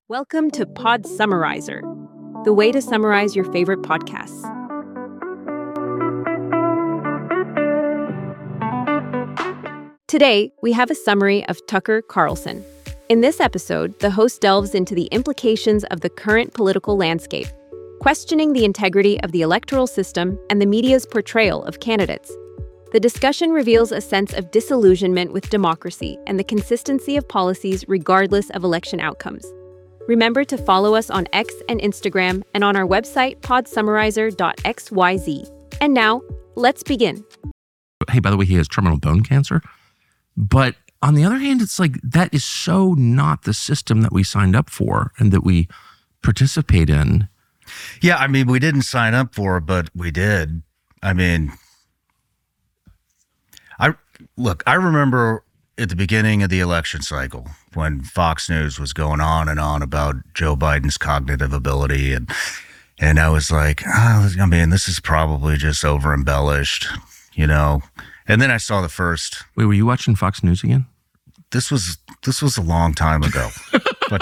Welcome to Pod Summarizer, the way to summarize your favorite podcasts. Today, we have a summary of Tucker Carlson. In this episode, the host delves into the implications of the current political landscape, questioning the integrity of the electoral system and the media's portrayal of candidates. The discussion reveals a sense of disillusionment with democracy and the consistency of policies regardless of election outcomes. Remember to follow us on X and Instagram and on our website, podsummarizer.xyz. And now, let's begin. Hey, by the way, he has terminal bone cancer. But on the other hand, it's like that is so not the system that we signed up for and that we participate in. Yeah, I mean, we didn't sign up for it, but we did. I mean, I remember at the beginning of the election cycle when Fox News was going on and on about Joe Biden's cognitive ability. And I was like, I mean, this is probably just over embellished, you know? And then I saw the first. Wait, were you watching Fox News again? This was a long time ago, but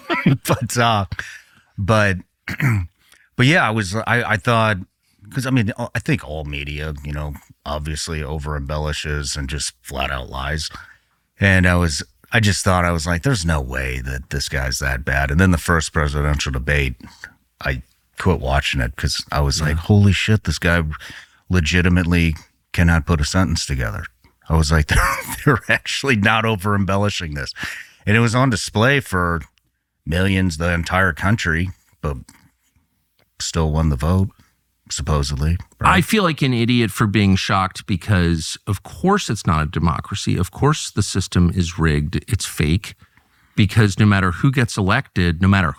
yeah, I thought, because I mean, I think all media, you know, obviously over embellishes and just flat out lies. And I just thought, I was like, there's no way that this guy's that bad. And then the first presidential debate, I quit watching it because I was like, holy shit, this guy legitimately cannot put a sentence together. I was like, they're actually not over embellishing this. And it was on display for millions, the entire country, but still won the vote, supposedly. Right? I feel like an idiot for being shocked because, of course, it's not a democracy. Of course, the system is rigged. It's fake because no matter who gets elected,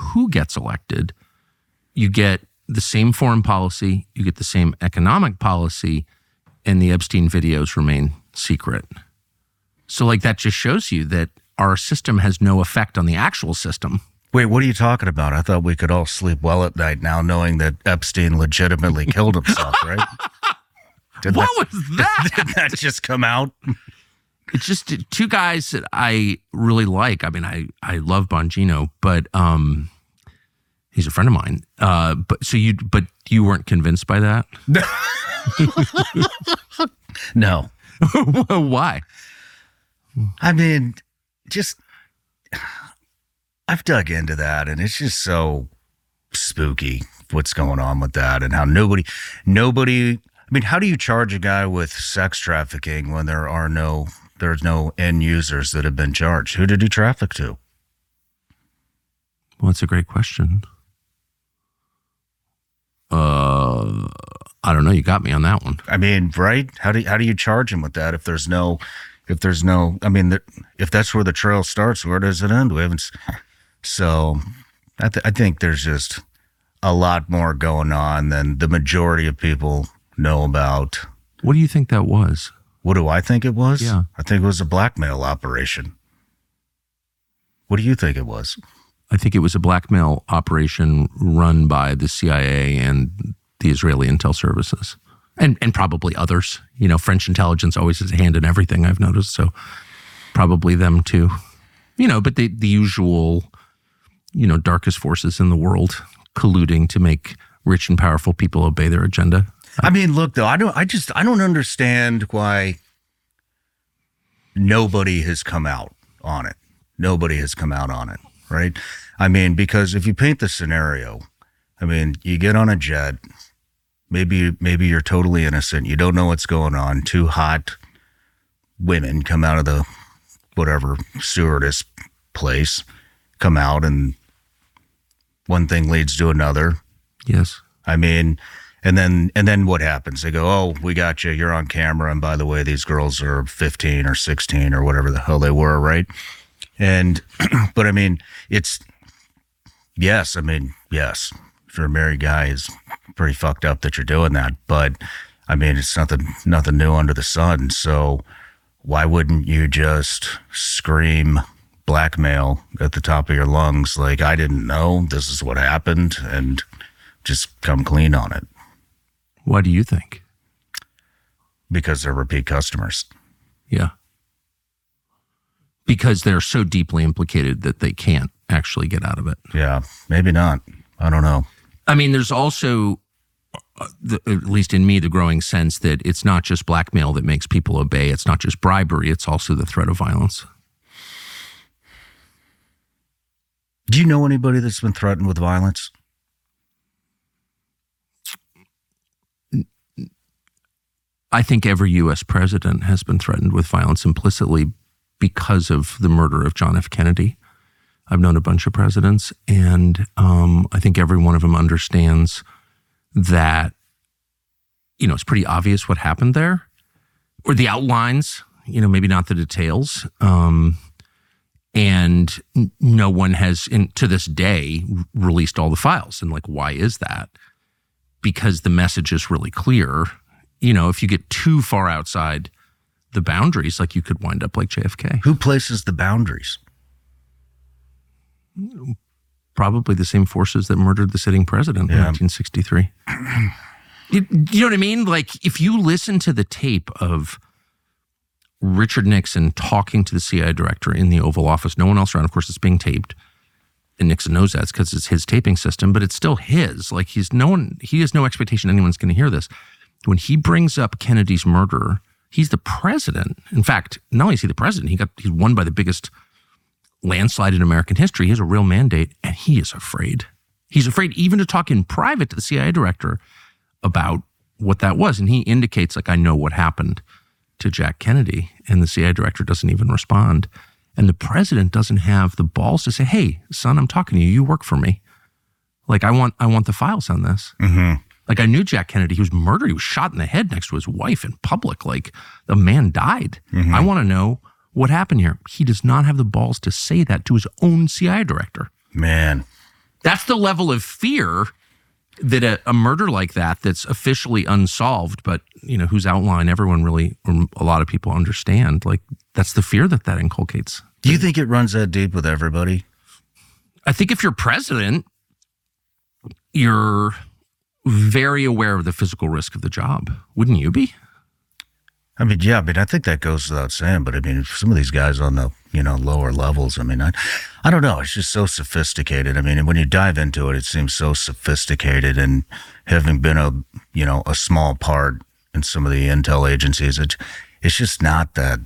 you get the same foreign policy, you get the same economic policy, and the Epstein videos remain secret. So, like, that just shows you that our system has no effect on the actual system. Wait, what are you talking about? I thought we could all sleep well at night now knowing that Epstein legitimately killed himself, right? What was that? Did that just come out? It's just two guys that I really like. I mean, I love Bongino, but he's a friend of mine. But you weren't convinced by that? No. Why? I mean, just I've dug into that, and it's just so spooky what's going on with that, and how nobody. I mean, how do you charge a guy with sex trafficking when there's no end users that have been charged? Who did he traffic to? Well, that's a great question. I don't know. You got me on that one. I mean, right? How do you charge him with that if there's no? I mean, if that's where the trail starts, where does it end? We haven't. So, I think there's just a lot more going on than the majority of people know about. What do you think that was? What do I think it was? Yeah. I think it was a blackmail operation. What do you think it was? I think it was a blackmail operation run by the CIA and the Israeli intel services. And probably others. You know, French intelligence always has a hand in everything, I've noticed. So probably them too. You know, but the usual, you know, darkest forces in the world colluding to make rich and powerful people obey their agenda. I mean, look, though, I don't understand why nobody has come out on it. Nobody has come out on it, right? I mean, because if you paint the scenario, I mean, you get on a jet, maybe you're totally innocent, you don't know what's going on, two hot women come out of the whatever stewardess place, come out, and one thing leads to another. Yes. I mean, and then what happens? They go, oh, we got you. You're on camera. And by the way, these girls are 15 or 16 or whatever the hell they were, right? And, but I mean, yes. If you're a married guy, it's pretty fucked up that you're doing that. But I mean, it's nothing new under the sun. So why wouldn't you just scream blackmail at the top of your lungs? Like, I didn't know this is what happened, and just come clean on it. Why do you think? Because they're repeat customers. Yeah. Because they're so deeply implicated that they can't actually get out of it. Yeah, maybe not. I don't know. I mean, there's also, at least in me, the growing sense that it's not just blackmail that makes people obey. It's not just bribery. It's also the threat of violence. Do you know anybody that's been threatened with violence? I think every U.S. president has been threatened with violence implicitly because of the murder of John F. Kennedy. I've known a bunch of presidents, and I think every one of them understands that, it's pretty obvious what happened there, or the outlines, maybe not the details. And no one has, to this day, released all the files. And why is that? Because the message is really clear. If you get too far outside the boundaries, you could wind up like JFK. Who places the boundaries? Probably the same forces that murdered the sitting president in 1963. You know what I mean? If you listen to the tape of Richard Nixon talking to the CIA director in the Oval Office, no one else around, of course, it's being taped. And Nixon knows that because it's his taping system, but it's still his. He has no expectation anyone's going to hear this. When he brings up Kennedy's murder, he's the president. In fact, not only is he the president, he's won by the biggest landslide in American history. He has a real mandate, and he is afraid. He's afraid even to talk in private to the CIA director about what that was. And he indicates, I know what happened to Jack Kennedy, and the CIA director doesn't even respond. And the president doesn't have the balls to say, hey, son, I'm talking to you. You work for me. I want the files on this. Mm-hmm. I knew Jack Kennedy. He was murdered. He was shot in the head next to his wife in public. The man died. Mm-hmm. I want to know what happened here. He does not have the balls to say that to his own CIA director. Man. That's the level of fear that a murder like that's officially unsolved, but, whose outline everyone really, or a lot of people understand, that's the fear that inculcates. Do you think it runs that deep with everybody? I think if you're president, you're very aware of the physical risk of the job. Wouldn't you be? I think that goes without saying, but some of these guys on the, lower levels, I don't know. It's just so sophisticated. When you dive into it, it seems so sophisticated, and having been a small part in some of the intel agencies, it's just not that.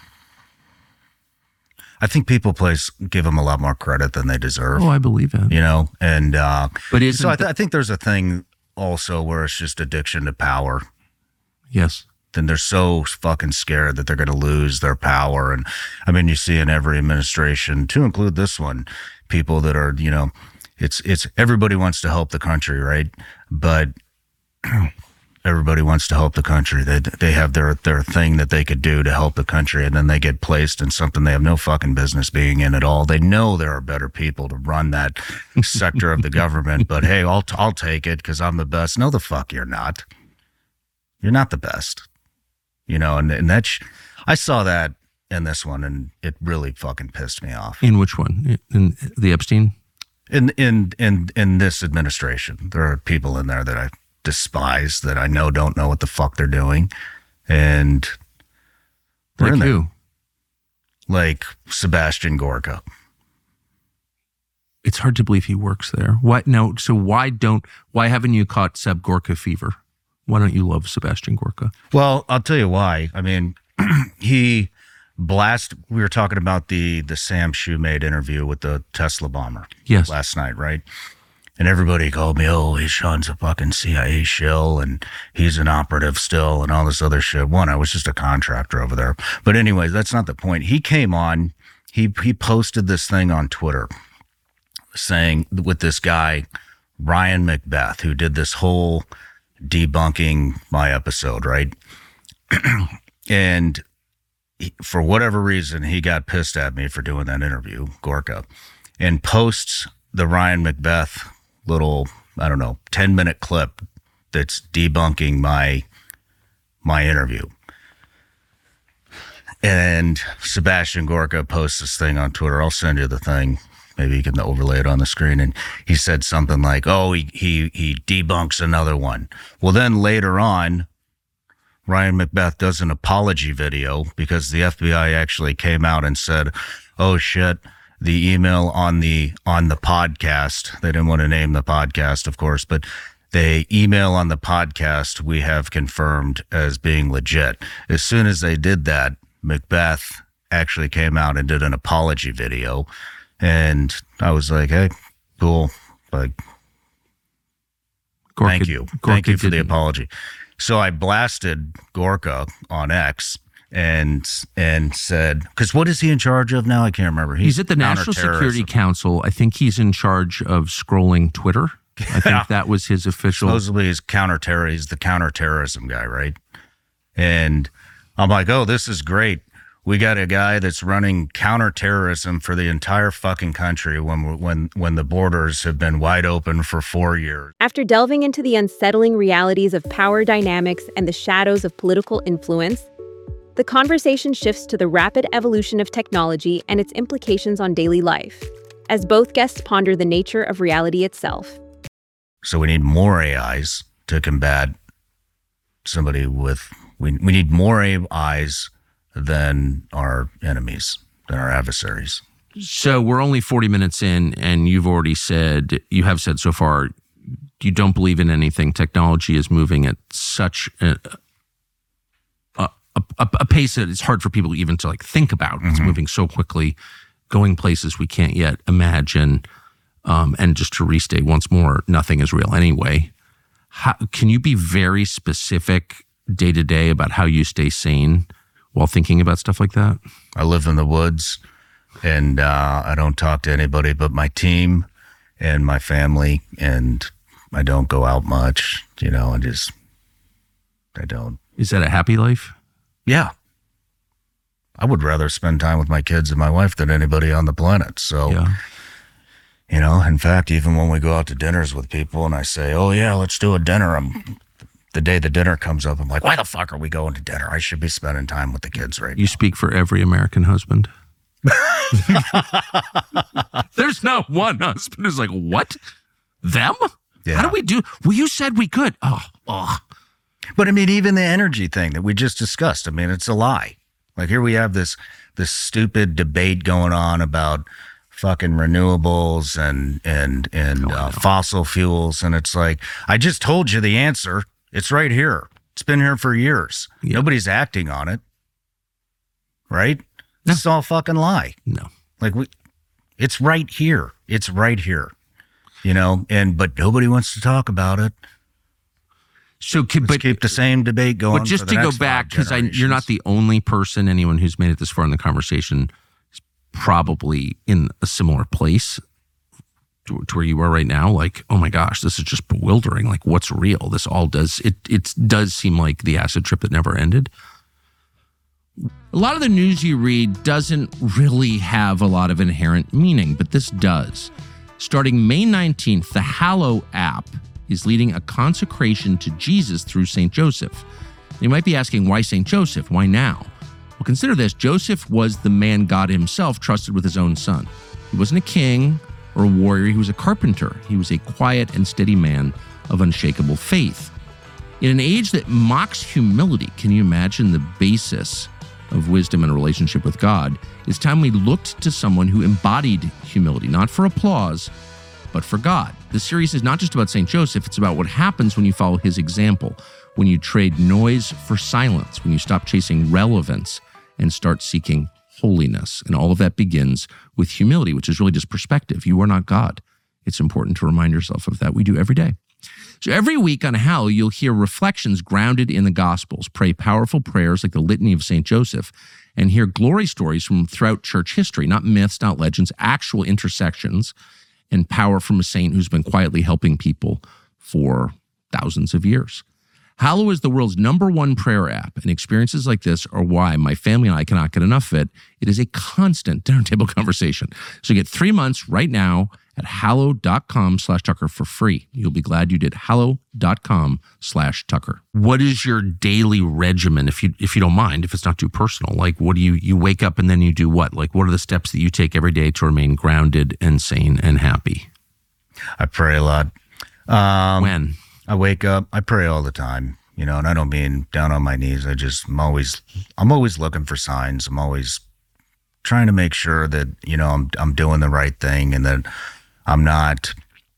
I think people give them a lot more credit than they deserve. Oh, I believe it. And but I think there's a thing also where it's just addiction to power. Yes. Then they're so fucking scared that they're going to lose their power. And you see in every administration, to include this one, people that are, it's everybody wants to help the country, right? But everybody wants to help the country. They have their thing that they could do to help the country, and then they get placed in something they have no fucking business being in at all. They know there are better people to run that sector of the government, but hey, I'll take it because I'm the best. No, the fuck you're not. You're not the best. And that's, I saw that in this one, and it really fucking pissed me off. In which one? In the Epstein? In this administration, there are people in there that I despise, that I don't know what the fuck they're doing, and like who? Like Sebastian Gorka. It's hard to believe he works there. What? No. So why haven't you caught Seb Gorka fever? Why don't you love Sebastian Gorka? Well, I'll tell you why. We were talking about the Sam Shoemade interview with the Tesla bomber. Yes. Last night, right? And everybody called me, oh, Sean's a fucking CIA shill, and he's an operative still, and all this other shit. One, I was just a contractor over there. But anyways, that's not the point. He came on, he posted this thing on Twitter saying, with this guy, Ryan Macbeth, who did this whole debunking my episode, right? And for whatever reason, he got pissed at me for doing that interview, Gorka, and posts the Ryan Macbeth little, 10-minute clip that's debunking my interview. And Sebastian Gorka posts this thing on Twitter. I'll send you the thing. Maybe you can overlay it on the screen. And he said something like, oh, he debunks another one. Well, then later on, Ryan Macbeth does an apology video because the FBI actually came out and said, oh, shit, the email on the podcast. They didn't want to name the podcast, of course, but the email on the podcast we have confirmed as being legit. As soon as they did that, Macbeth actually came out and did an apology video, and I was like, hey, cool, like, thank you for the apology. So I blasted Gorka on X and said, because what is he in charge of now? I can't remember. He's at the National Security Council. I think he's in charge of scrolling Twitter. I think that was his official. Supposedly he's the counterterrorism guy, right? And I'm like, oh, this is great. We got a guy that's running counterterrorism for the entire fucking country when the borders have been wide open for 4 years. After delving into the unsettling realities of power dynamics and the shadows of political influence, the conversation shifts to the rapid evolution of technology and its implications on daily life, as both guests ponder the nature of reality itself. So we need more AIs to combat somebody with... We need more AIs than our enemies, than our adversaries. So we're only 40 minutes in, and you have said so far, you don't believe in anything. Technology is moving at such a pace that it's hard for people even to like think about. Mm-hmm. It's moving so quickly, going places we can't yet imagine. And just to restate once more, nothing is real anyway. Can you be very specific day to day about how you stay sane while thinking about stuff like that? I live in the woods, and I don't talk to anybody but my team and my family, and I don't go out much, I don't. Is that a happy life? Yeah. I would rather spend time with my kids and my wife than anybody on the planet. So, in fact, even when we go out to dinners with people and I say, oh yeah, let's do a dinner, the day the dinner comes up, I'm like, why the fuck are we going to dinner? I should be spending time with the kids right now. You speak for every American husband. There's not one husband who's like, what? Them? Yeah. How do we do? Well, you said we could. Oh. But I mean, even the energy thing that we just discussed, I mean, it's a lie. Like here we have this stupid debate going on about fucking renewables and fossil fuels. And it's like, I just told you the answer. It's right here. It's been here for years. Yeah. Nobody's acting on it. Right? No. It's all fucking lie. No. Like it's right here. It's right here. But nobody wants to talk about it. So, Let's keep the same debate going. But just to go back, because you're not the only person, anyone who's made it this far in the conversation is probably in a similar place to where you are right now. Like, oh my gosh, this is just bewildering. Like, what's real? This all does, it does seem like the acid trip that never ended. A lot of the news you read doesn't really have a lot of inherent meaning, but this does. Starting May 19th, the Hallow app is leading a consecration to Jesus through St. Joseph. You might be asking, why St. Joseph? Why now? Well, consider this. Joseph was the man God himself trusted with his own son. He wasn't a king or a warrior. He was a carpenter. He was a quiet and steady man of unshakable faith. In an age that mocks humility, can you imagine the basis of wisdom and a relationship with God? It's time we looked to someone who embodied humility, not for applause, but for God. The series is not just about St. Joseph, it's about what happens when you follow his example, when you trade noise for silence, when you stop chasing relevance and start seeking holiness. And all of that begins with humility, which is really just perspective. You are not God. It's important to remind yourself of that. We do every day. So every week on Hallow, you'll hear reflections grounded in the Gospels, pray powerful prayers like the Litany of St. Joseph, and hear glory stories from throughout church history, not myths, not legends, actual intersections and power from a saint who's been quietly helping people for thousands of years. Hallow is the world's #1 prayer app, and experiences like this are why my family and I cannot get enough of it. It is a constant dinner table conversation. So get 3 months right now at hallow.com/Tucker for free. You'll be glad you did. hallow.com/Tucker. What is your daily regimen, if you don't mind, if it's not too personal? Like, what do you wake up and then you do what? Like, what are the steps that you take every day to remain grounded and sane and happy? I pray a lot. When? I wake up, I pray all the time, and I don't mean down on my knees. I'm always looking for signs. I'm always trying to make sure that, you know, I'm doing the right thing and that I'm not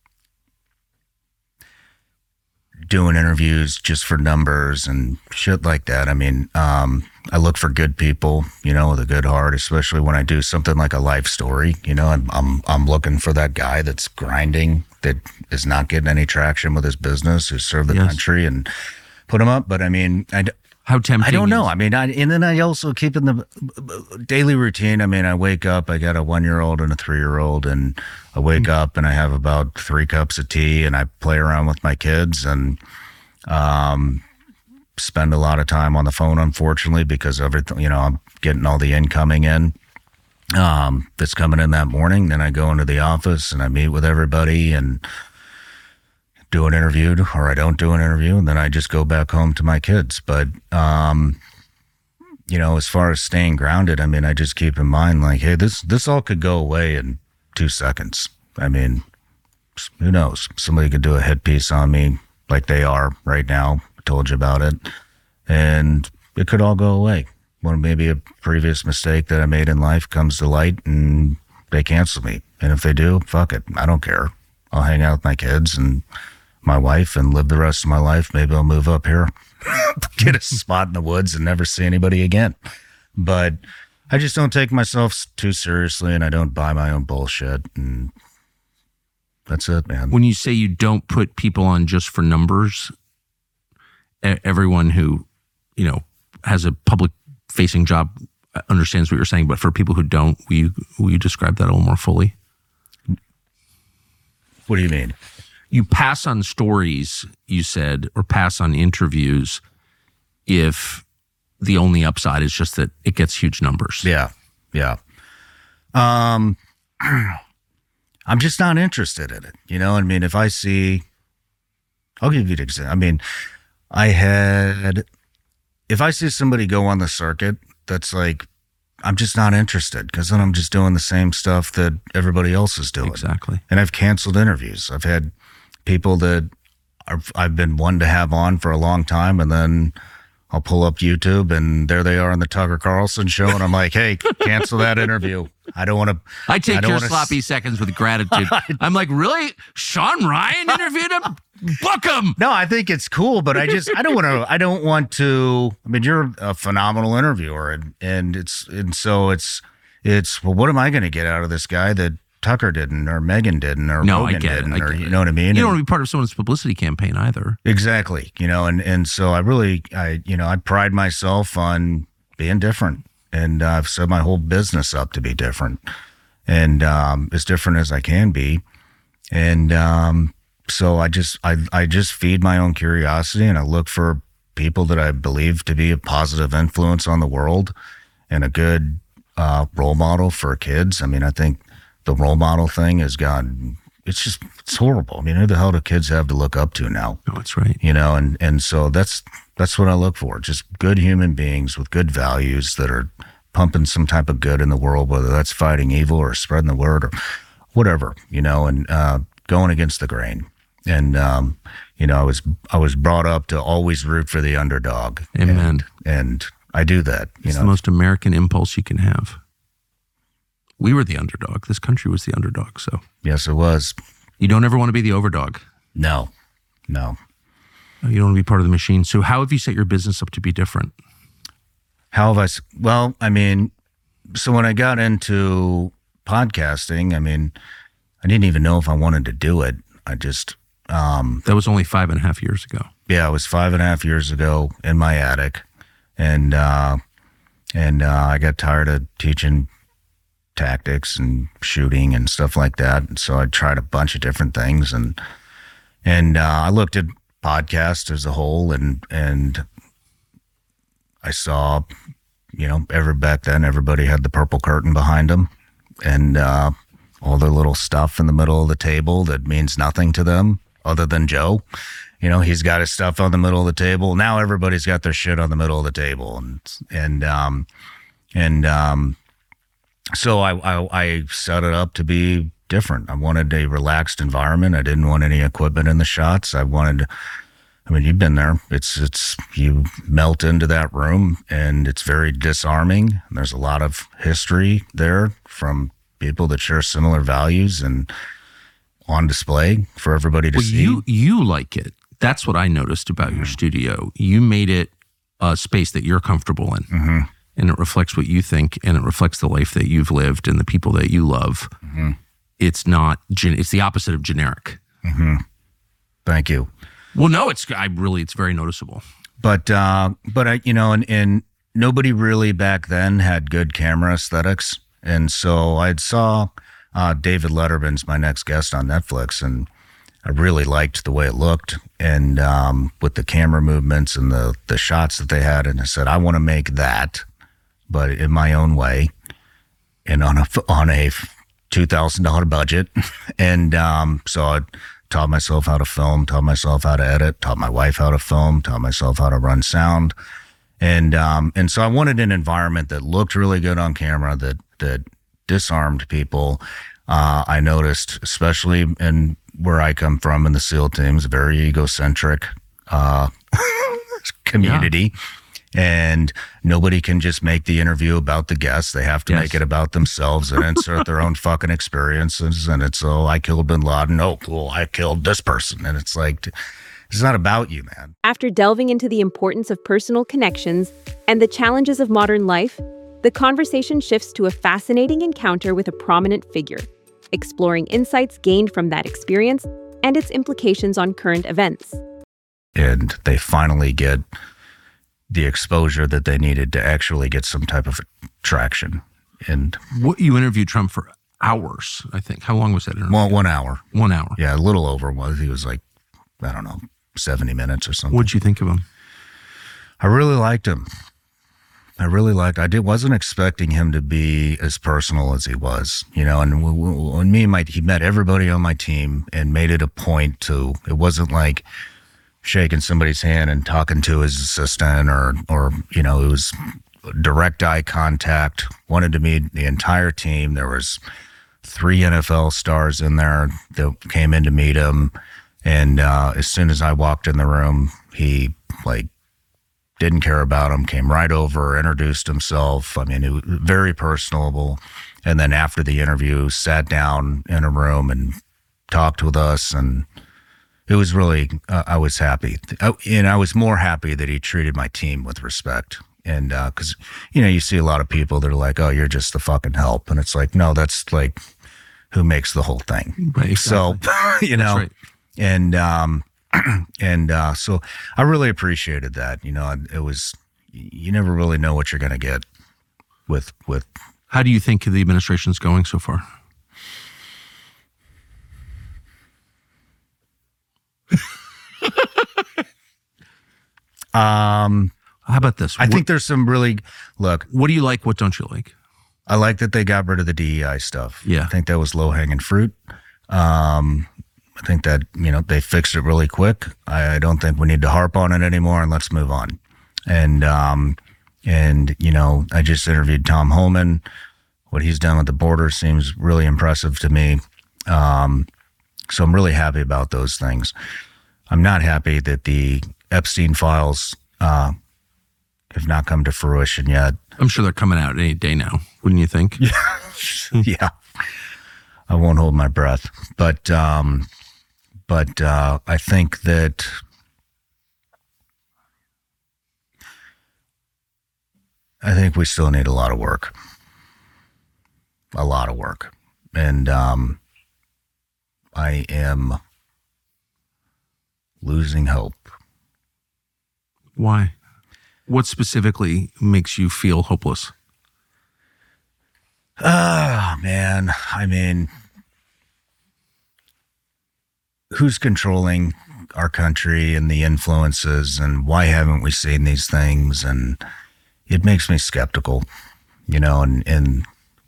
doing interviews just for numbers and shit like that. I mean, I look for good people, you know, with a good heart, especially when I do something like a life story. You know, I'm looking for that guy that's grinding, that is not getting any traction with his business, who served the country and put him up. But I mean, how tempting? I don't know. I mean, and then I also keep in the daily routine. I mean, I wake up, I got a 1-year-old and a 3-year-old, and I wake up and I have about 3 cups of tea and I play around with my kids and spend a lot of time on the phone, unfortunately, because everything, you know, I'm getting all the incoming in that's coming in that morning. Then I go into the office and I meet with everybody and do an interview, or I don't do an interview, and then I just go back home to my kids. But, you know, as far as staying grounded, I mean, I just keep in mind, like, hey, this all could go away in 2 seconds. I mean, who knows? Somebody could do a hit piece on me like they are right now. I told you about it. And it could all go away. Well, maybe a previous mistake that I made in life comes to light and they cancel me. And if they do, fuck it. I don't care. I'll hang out with my kids and my wife and live the rest of my life. Maybe I'll move up here, get a spot in the woods and never see anybody again. But I just don't take myself too seriously, and I don't buy my own bullshit. And that's it, man. When you say you don't put people on just for numbers, everyone who, you know, has a public facing job understands what you're saying. But for people who don't, will you describe that a little more fully? What do you mean? You pass on stories, you said, or pass on interviews if the only upside is just that it gets huge numbers. Yeah. I'm just not interested in it. You know, I mean, if I see, I'll give you an example. I mean, if I see somebody go on the circuit that's like, I'm just not interested, because then I'm just doing the same stuff that everybody else is doing. Exactly. And I've canceled interviews. I've had people that I've been one to have on for a long time, and then I'll pull up YouTube and there they are on the Tucker Carlson show, and I'm like, hey, cancel that interview. I don't want to. I take your sloppy seconds with gratitude. I'm like, really? Sean Ryan interviewed him? Book him. No, I think it's cool, but I don't want to. I mean, you're a phenomenal interviewer, and so it's well, what am I going to get out of this guy that Tucker didn't, or Megan didn't, or no, Rogan didn't, or you know what I mean? You don't want to be part of someone's publicity campaign either. Exactly. You know, and so I pride myself on being different, and I've set my whole business up to be different, and as different as I can be, and so I just feed my own curiosity, and I look for people that I believe to be a positive influence on the world and a good role model for kids. I mean, I think the role model thing has gone, it's horrible. I mean, who the hell do kids have to look up to now? No, that's right. You know, and so that's what I look for. Just good human beings with good values that are pumping some type of good in the world, whether that's fighting evil or spreading the word or whatever, you know, and going against the grain. And, you know, I was brought up to always root for the underdog. Amen. And I do that. It's the most American impulse you can have. We were the underdog. This country was the underdog. So yes, it was. You don't ever want to be the overdog. No. You don't want to be part of the machine. So how have you set your business up to be different? Well, I mean, so when I got into podcasting, I mean, I didn't even know if I wanted to do it. I just, that was only 5.5 years ago. Yeah, it was 5.5 years ago in my attic. And I got tired of teaching tactics and shooting and stuff like that. And so I tried a bunch of different things, and I looked at podcasts as a whole, and I saw, you know, back then everybody had the purple curtain behind them, and all their little stuff in the middle of the table that means nothing to them other than Joe. You know, he's got his stuff on the middle of the table. Now everybody's got their shit on the middle of the table, so I set it up to be different. I wanted a relaxed environment. I didn't want any equipment in the shots. I wanted I mean, you've been there. It's you melt into that room, and it's very disarming. There's a lot of history there from people that share similar values and on display for everybody to see. You like it. That's what I noticed about your studio. You made it a space that you're comfortable in, and it reflects what you think, and it reflects the life that you've lived and the people that you love. It's not. It's the opposite of generic. Thank you. Well, no, it's very noticeable. But I, and nobody really back then had good camera aesthetics. And so I saw David Letterman's my next guest on Netflix, and I really liked the way it looked, and with the camera movements and the shots that they had. And I said, I want to make that, but in my own way, and on a $2,000 budget. And so I taught myself how to film, taught myself how to edit, taught my wife how to film, taught myself how to run sound. And so I wanted an environment that looked really good on camera, that disarmed people. I noticed, especially in where I come from in the SEAL teams, a very egocentric community. And nobody can just make the interview about the guests. They have to make it about themselves and insert their own fucking experiences. And it's, I killed bin Laden. Oh, cool, I killed this person. And it's like, it's not about you, man. After delving into the importance of personal connections and the challenges of modern life, the conversation shifts to a fascinating encounter with a prominent figure, exploring insights gained from that experience and its implications on current events. And they finally get the exposure that they needed to actually get some type of traction. And you interviewed Trump for hours, I think. How long was that interview? Well, 1 hour. 1 hour. Yeah, a little over. He was like, I don't know, 70 minutes or something. What'd you think of him? I really liked him. I wasn't expecting him to be as personal as he was, and when he met everybody on my team and made it a point to, it wasn't like shaking somebody's hand and talking to his assistant or it was direct eye contact, wanted to meet the entire team. There was 3 NFL stars in there that came in to meet him. And as soon as I walked in the room, he didn't care about him, came right over, introduced himself. I mean, it was very personable. And then after the interview, sat down in a room and talked with us. And it was really, I was happy. And I was more happy that he treated my team with respect. And because, you see a lot of people that are like, oh, you're just the fucking help. And it's like, no, that's like who makes the whole thing. Right, exactly. So, That's right. And so I really appreciated that. It was, you never really know what you're going to get with. How do you think the administration's going so far? How about this? I think there's some really, look. What do you like? What don't you like? I like that they got rid of the DEI stuff. Yeah. I think that was low hanging fruit. I think that, they fixed it really quick. I don't think we need to harp on it anymore, and let's move on. And I just interviewed Tom Homan. What he's done with the border seems really impressive to me. So I'm really happy about those things. I'm not happy that the Epstein files have not come to fruition yet. I'm sure they're coming out any day now, wouldn't you think? Yeah. I won't hold my breath. But I think that we still need a lot of work. And I am losing hope. Why? What specifically makes you feel hopeless? Man. I mean, who's controlling our country and the influences, and why haven't we seen these things? And it makes me skeptical, and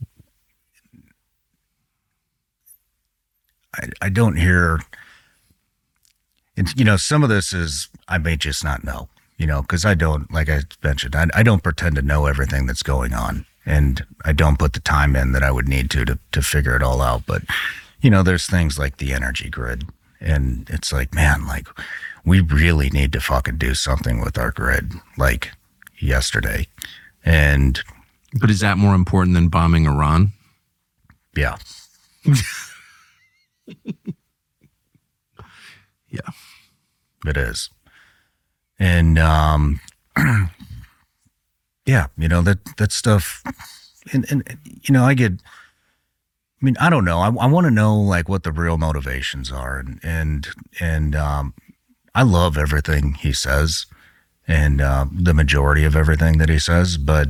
I don't hear, some of this is, I may just not know, because I don't, like I mentioned, I don't pretend to know everything that's going on, and I don't put the time in that I would need to figure it all out. But, there's things like the energy grid. And it's like, man, we really need to fucking do something with our grid, like yesterday. But is that more important than bombing Iran? Yeah. Yeah. It is. And, yeah, that stuff, and I don't know. I want to know like what the real motivations are. And I love everything he says and, the majority of everything that he says, but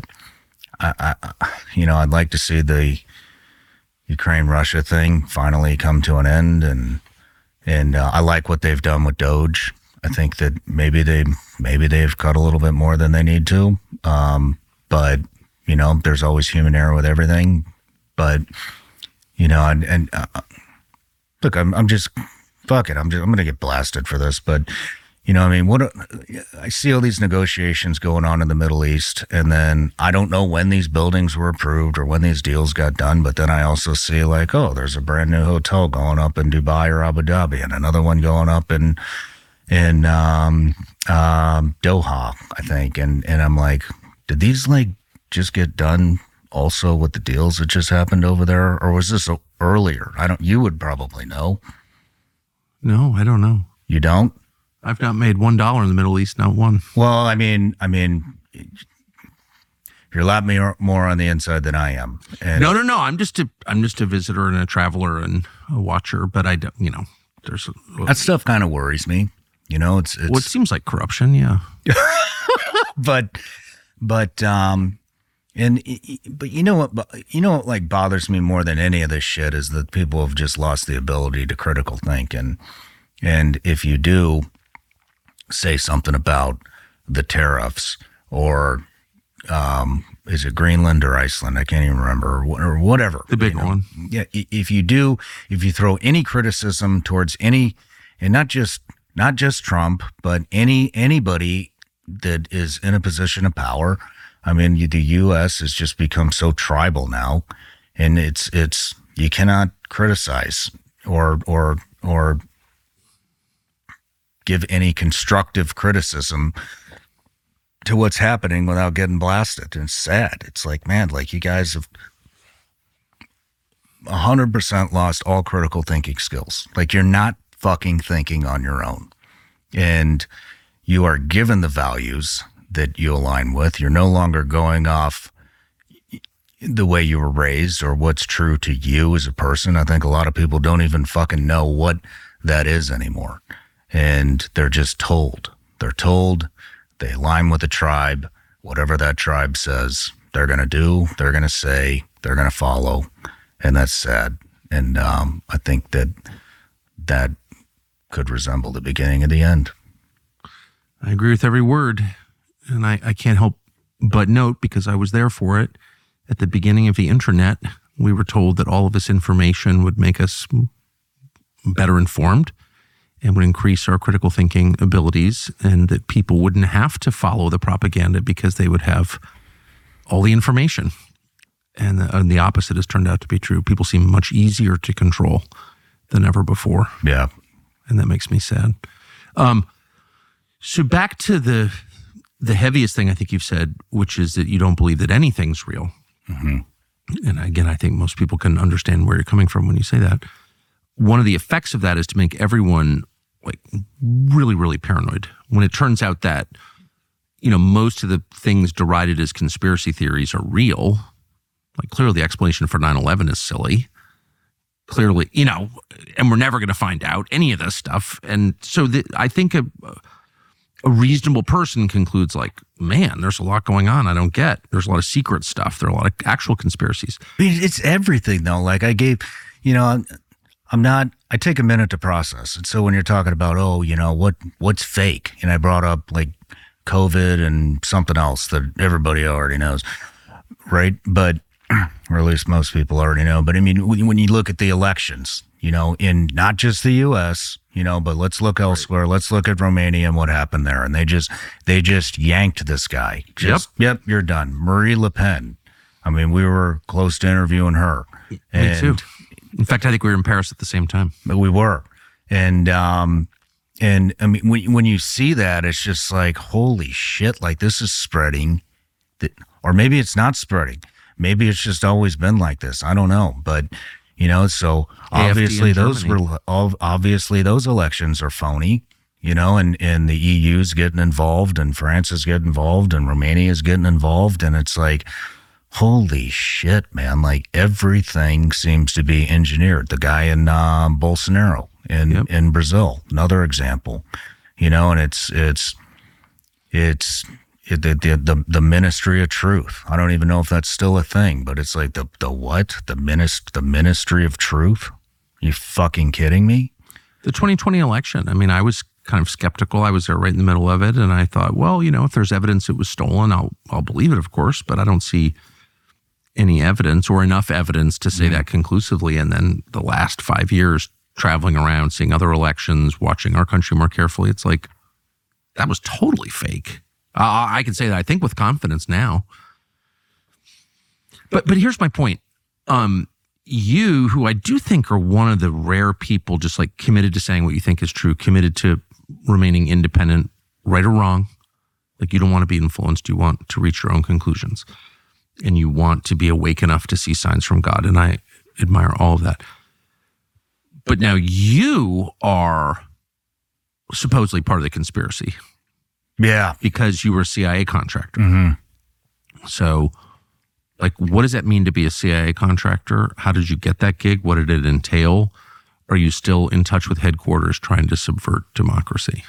I'd like to see the Ukraine-Russia thing finally come to an end. And I like what they've done with Doge. I think that maybe they've cut a little bit more than they need to. But there's always human error with everything. But look, I'm just fuck it. I'm gonna get blasted for this. But I see all these negotiations going on in the Middle East, and then I don't know when these buildings were approved or when these deals got done. But then I also see like, oh, there's a brand new hotel going up in Dubai or Abu Dhabi, and another one going up in Doha, I think. And I'm like, did these like just get done also with the deals that just happened over there, or was this earlier? You would probably know. No, I don't know. You don't? I've not made $1 in the Middle East, not one. Well, I mean, you're a lot more on the inside than I am. And No. I'm just a visitor and a traveler and a watcher. But I don't. There's that stuff kind of worries me. It's well, it seems like corruption. Yeah. but you know what like bothers me more than any of this shit is that people have just lost the ability to critical think, and if you do say something about the tariffs or is it Greenland or Iceland? I can't even remember, or whatever. The big one. Yeah. If you throw any criticism towards any, and not just Trump, but anybody that is in a position of power. I mean, the U.S. has just become so tribal now, and it's you cannot criticize or give any constructive criticism to what's happening without getting blasted. And it's sad. It's like, man, like you guys have 100% lost all critical thinking skills. Like you're not fucking thinking on your own, and you are given the values that you align with. You're no longer going off the way you were raised or what's true to you as a person. I think a lot of people don't even fucking know what that is anymore. And they're just told. They're told, they align with the tribe. Whatever that tribe says, they're going to do, they're going to say, they're going to follow. And that's sad. And I think that could resemble the beginning of the end. I agree with every word. And I can't help but note, because I was there for it, at the beginning of the internet, we were told that all of this information would make us better informed and would increase our critical thinking abilities, and that people wouldn't have to follow the propaganda because they would have all the information. And the opposite has turned out to be true. People seem much easier to control than ever before. Yeah. And that makes me sad. So back to the heaviest thing I think you've said, which is that you don't believe that anything's real. Mm-hmm. And again, I think most people can understand where you're coming from when you say that. One of the effects of that is to make everyone like really, really paranoid. When it turns out that, most of the things derided as conspiracy theories are real, like clearly the explanation for 9/11 is silly. Clearly, and we're never going to find out any of this stuff. And so I think a reasonable person concludes like, man, there's a lot going on I don't get. There's a lot of secret stuff. There are a lot of actual conspiracies. It's everything though. Like I gave, I take a minute to process. And so when you're talking about, what's fake? And I brought up like COVID and something else that everybody already knows, right? But, or at least most people already know. But I mean, when you look at the elections, in not just the U.S., but let's look elsewhere. Let's look at Romania and what happened there. And they just yanked this guy. Yep, you're done. Marie Le Pen. I mean, we were close to interviewing her. Me too. In fact, I think we were in Paris at the same time. But we were. And And I mean, when you see that, it's just like, holy shit, like this is spreading. Or maybe it's not spreading. Maybe it's just always been like this. I don't know. But, so obviously those elections are phony, and the EU's getting involved and France is getting involved and Romania is getting involved. And it's like, holy shit, man. Like everything seems to be engineered. The guy in Bolsonaro in Brazil, another example, and it's the Ministry of Truth. I don't even know if that's still a thing, but it's like the what? The Ministry of Truth? You fucking kidding me? The 2020 election. I mean, I was kind of skeptical. I was there right in the middle of it, and I thought, well, if there's evidence it was stolen, I'll believe it, of course, but I don't see any evidence or enough evidence to say that conclusively. And then the last 5 years, traveling around, seeing other elections, watching our country more carefully, it's like, that was totally fake. I can say that, I think, with confidence now. But here's my point. You, who I do think are one of the rare people just like committed to saying what you think is true, committed to remaining independent, right or wrong. Like you don't want to be influenced. You want to reach your own conclusions. And you want to be awake enough to see signs from God. And I admire all of that. But now you are supposedly part of the conspiracy. Yeah. Because you were a CIA contractor. Mm-hmm. So, like, what does that mean to be a CIA contractor? How did you get that gig? What did it entail? Are you still in touch with headquarters trying to subvert democracy?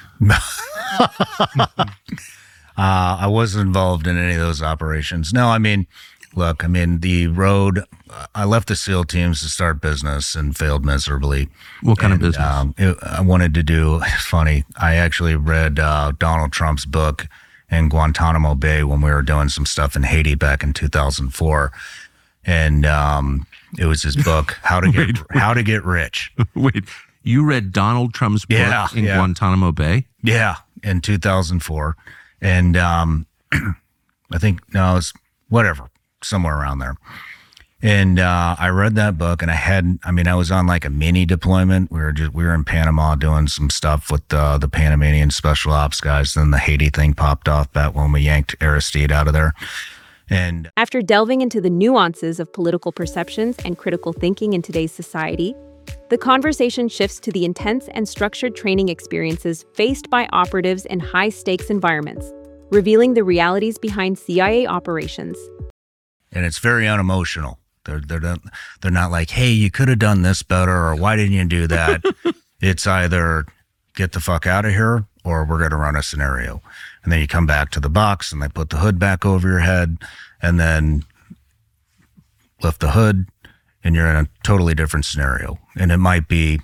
I wasn't involved in any of those operations. No, I mean, look, the road, I left the SEAL teams to start business and failed miserably. What kind of business? I wanted to do, it's funny, I actually read Donald Trump's book in Guantanamo Bay when we were doing some stuff in Haiti back in 2004. And it was his book, How to Get Rich. Wait, you read Donald Trump's book in Guantanamo Bay? Yeah, in 2004. And I think, it was whatever, somewhere around there. And I read that book, and I was on like a mini deployment. We were in Panama doing some stuff with the Panamanian special ops guys. Then the Haiti thing popped off back when we yanked Aristide out of there. And after delving into the nuances of political perceptions and critical thinking in today's society, the conversation shifts to the intense and structured training experiences faced by operatives in high-stakes environments, revealing the realities behind CIA operations. And it's very unemotional. They're not like, hey, you could have done this better, or why didn't you do that? It's either get the fuck out of here, or we're going to run a scenario. And then you come back to the box, and they put the hood back over your head, and then lift the hood, and you're in a totally different scenario. And it might be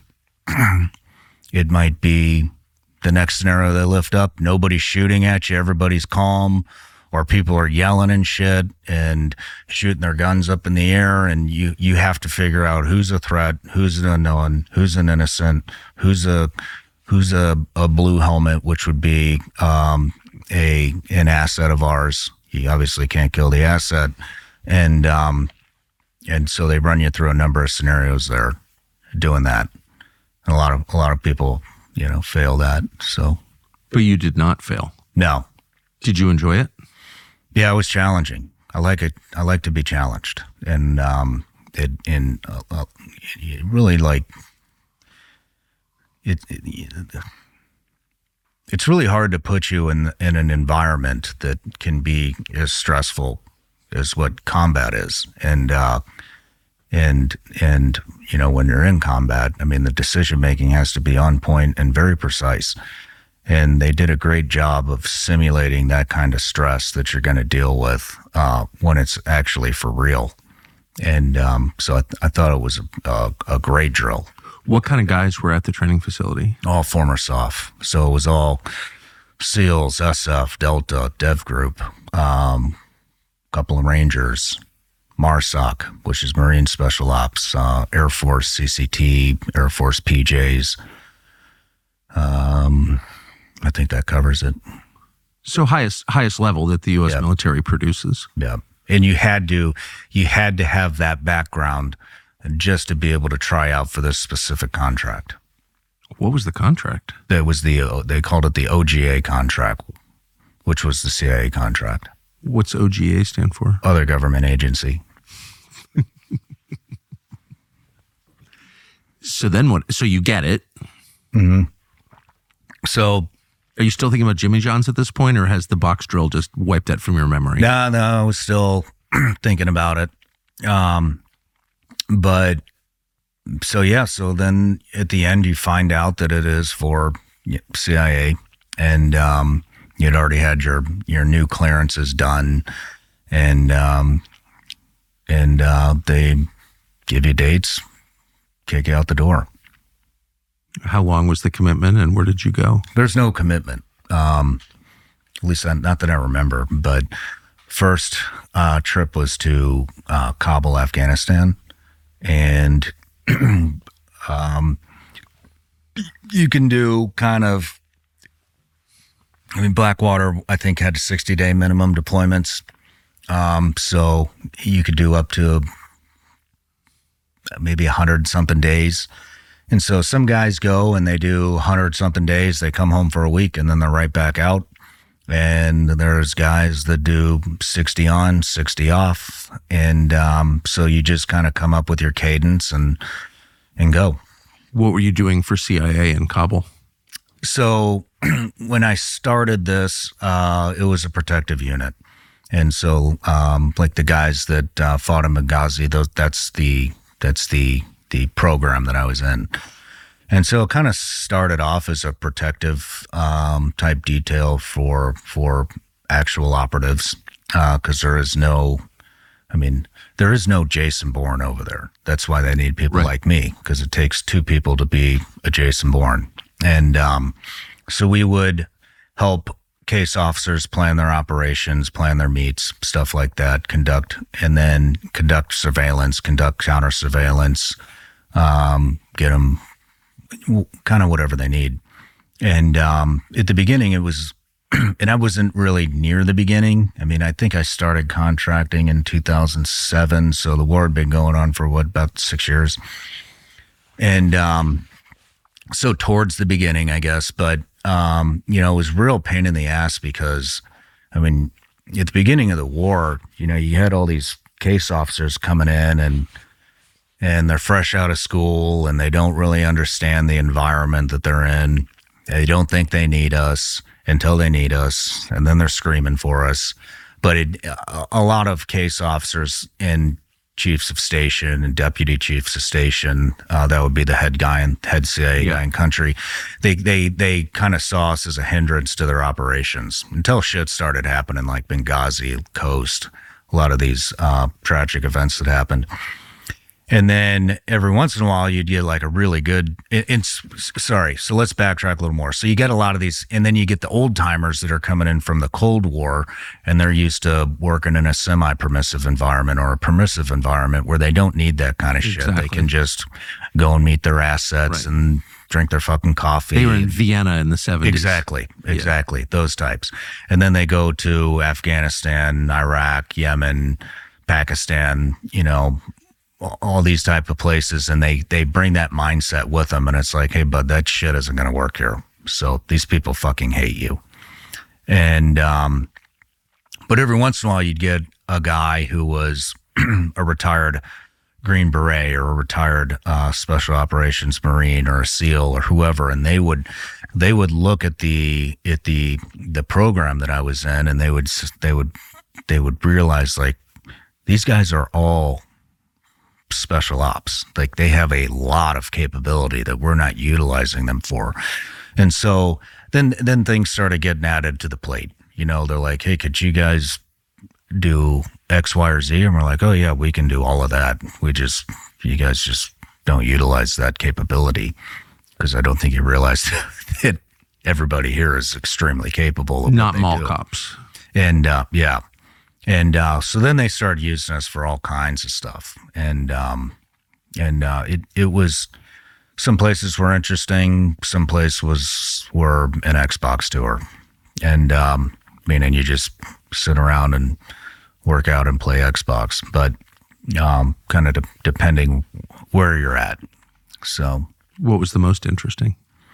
the next scenario they lift up, nobody's shooting at you, everybody's calm, or people are yelling and shit and shooting their guns up in the air, and you have to figure out who's a threat, who's an unknown, who's an innocent, who's a blue helmet, which would be an asset of ours. You obviously can't kill the asset, and so they run you through a number of scenarios there, doing that. And a lot of people, fail that. So, but you did not fail. No. Did you enjoy it? Yeah, it was challenging. I like it. I like to be challenged, and it really like it. It's really hard to put you in an environment that can be as stressful as what combat is, and when you're in combat, the decision making has to be on point and very precise. And they did a great job of simulating that kind of stress that you're going to deal with when it's actually for real. And so I thought it was a great drill. What kind of guys were at the training facility? All former SOF. So it was all SEALs, SF, Delta, Dev Group, couple of Rangers, MARSOC, which is Marine Special Ops, Air Force CCT, Air Force PJs. I think that covers it. So highest level that the U.S. military produces. Yeah, and you had to have that background just to be able to try out for this specific contract. What was the contract? That was they called it the OGA contract, which was the CIA contract. What's OGA stand for? Other government agency. So then what? So you get it. Mm-hmm. So are you still thinking about Jimmy John's at this point, or has the box drill just wiped that from your memory? No, I was still thinking about it. But so then at the end you find out that it is for CIA, and you'd already had your new clearances done, and they give you dates, kick you out the door. How long was the commitment, and where did you go? There's no commitment, at least not that I remember. But first trip was to Kabul, Afghanistan, and you can do kind of. I mean, Blackwater, I think, had 60-day minimum deployments, so you could do up to maybe 100-something days. And so some guys go and they do 100-something days. They come home for a week and then they're right back out. And there's guys that do 60 on, 60 off. And so you just kind of come up with your cadence and go. What were you doing for CIA in Kabul? So when I started this, it was a protective unit. And so like the guys that fought in Benghazi, that's the program that I was in. And so it kind of started off as a protective type detail for actual operatives, because there is no Jason Bourne over there. That's why they need people like me, because it takes two people to be a Jason Bourne. And so we would help case officers plan their operations, plan their meets, stuff like that, conduct surveillance, conduct counter surveillance, get them kind of whatever they need. And at the beginning it was, and I wasn't really near the beginning. I mean, I think I started contracting in 2007. So the war had been going on for about 6 years. And so towards the beginning, I guess, but it was real pain in the ass because, I mean, at the beginning of the war, you had all these case officers coming in and they're fresh out of school and they don't really understand the environment that they're in. They don't think they need us until they need us, and then they're screaming for us. But a lot of case officers and chiefs of station and deputy chiefs of station, that would be the head guy and head CIA guy in country, they kind of saw us as a hindrance to their operations until shit started happening, like Benghazi, Coast, a lot of these tragic events that happened. And then every once in a while you'd get like a really good, so let's backtrack a little more. So you get a lot of these, and then you get the old timers that are coming in from the Cold War, and they're used to working in a semi-permissive environment or a permissive environment where they don't need that kind of shit. They can just go and meet their assets and drink their fucking coffee. They were in Vienna in the 70s. Exactly. Yeah. Those types. And then they go to Afghanistan, Iraq, Yemen, Pakistan, all these type of places, and they bring that mindset with them, and it's like, hey, bud, that shit isn't going to work here. So these people fucking hate you. And but every once in a while you'd get a guy who was a retired Green Beret or a retired Special Operations Marine or a SEAL or whoever, and they would look at the program that I was in, and they would realize, like, these guys are all special ops. Like, they have a lot of capability that we're not utilizing them for. And so then things started getting added to the plate. They're like, hey, could you guys do X, Y, or Z? And we're like, oh yeah, we can do all of that. You guys just don't utilize that capability, because I don't think you realize that everybody here is extremely capable of not mall cops. And And so then they started using us for all kinds of stuff. And it was, some places were interesting, some places were an Xbox tour. And meaning you just sit around and work out and play Xbox, but kind of depending where you're at. So what was the most interesting?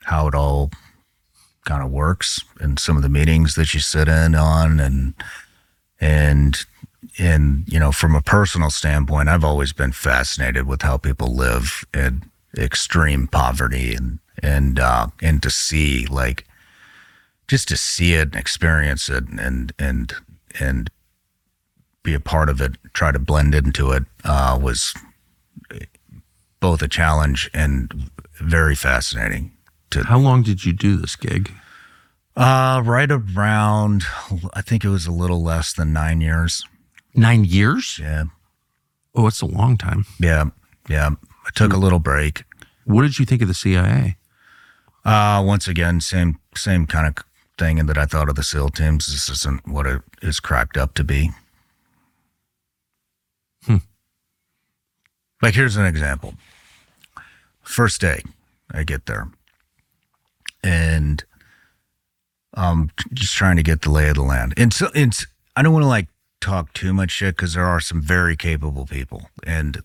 how it all kind of works and some of the meetings that you sit in on. And from a personal standpoint, I've always been fascinated with how people live in extreme poverty and to see, like, just to see it and experience it and be a part of it, try to blend into it, was both a challenge and very fascinating. How long did you do this gig? Right around, I think it was a little less than 9 years. 9 years? Yeah. Oh, it's a long time. Yeah. I took a little break. What did you think of the CIA? Once again, same kind of thing in that I thought of the SEAL teams. This isn't what it is cracked up to be. Like, here's an example. First day I get there, and I'm just trying to get the lay of the land. And so I don't want to like talk too much shit, because there are some very capable people and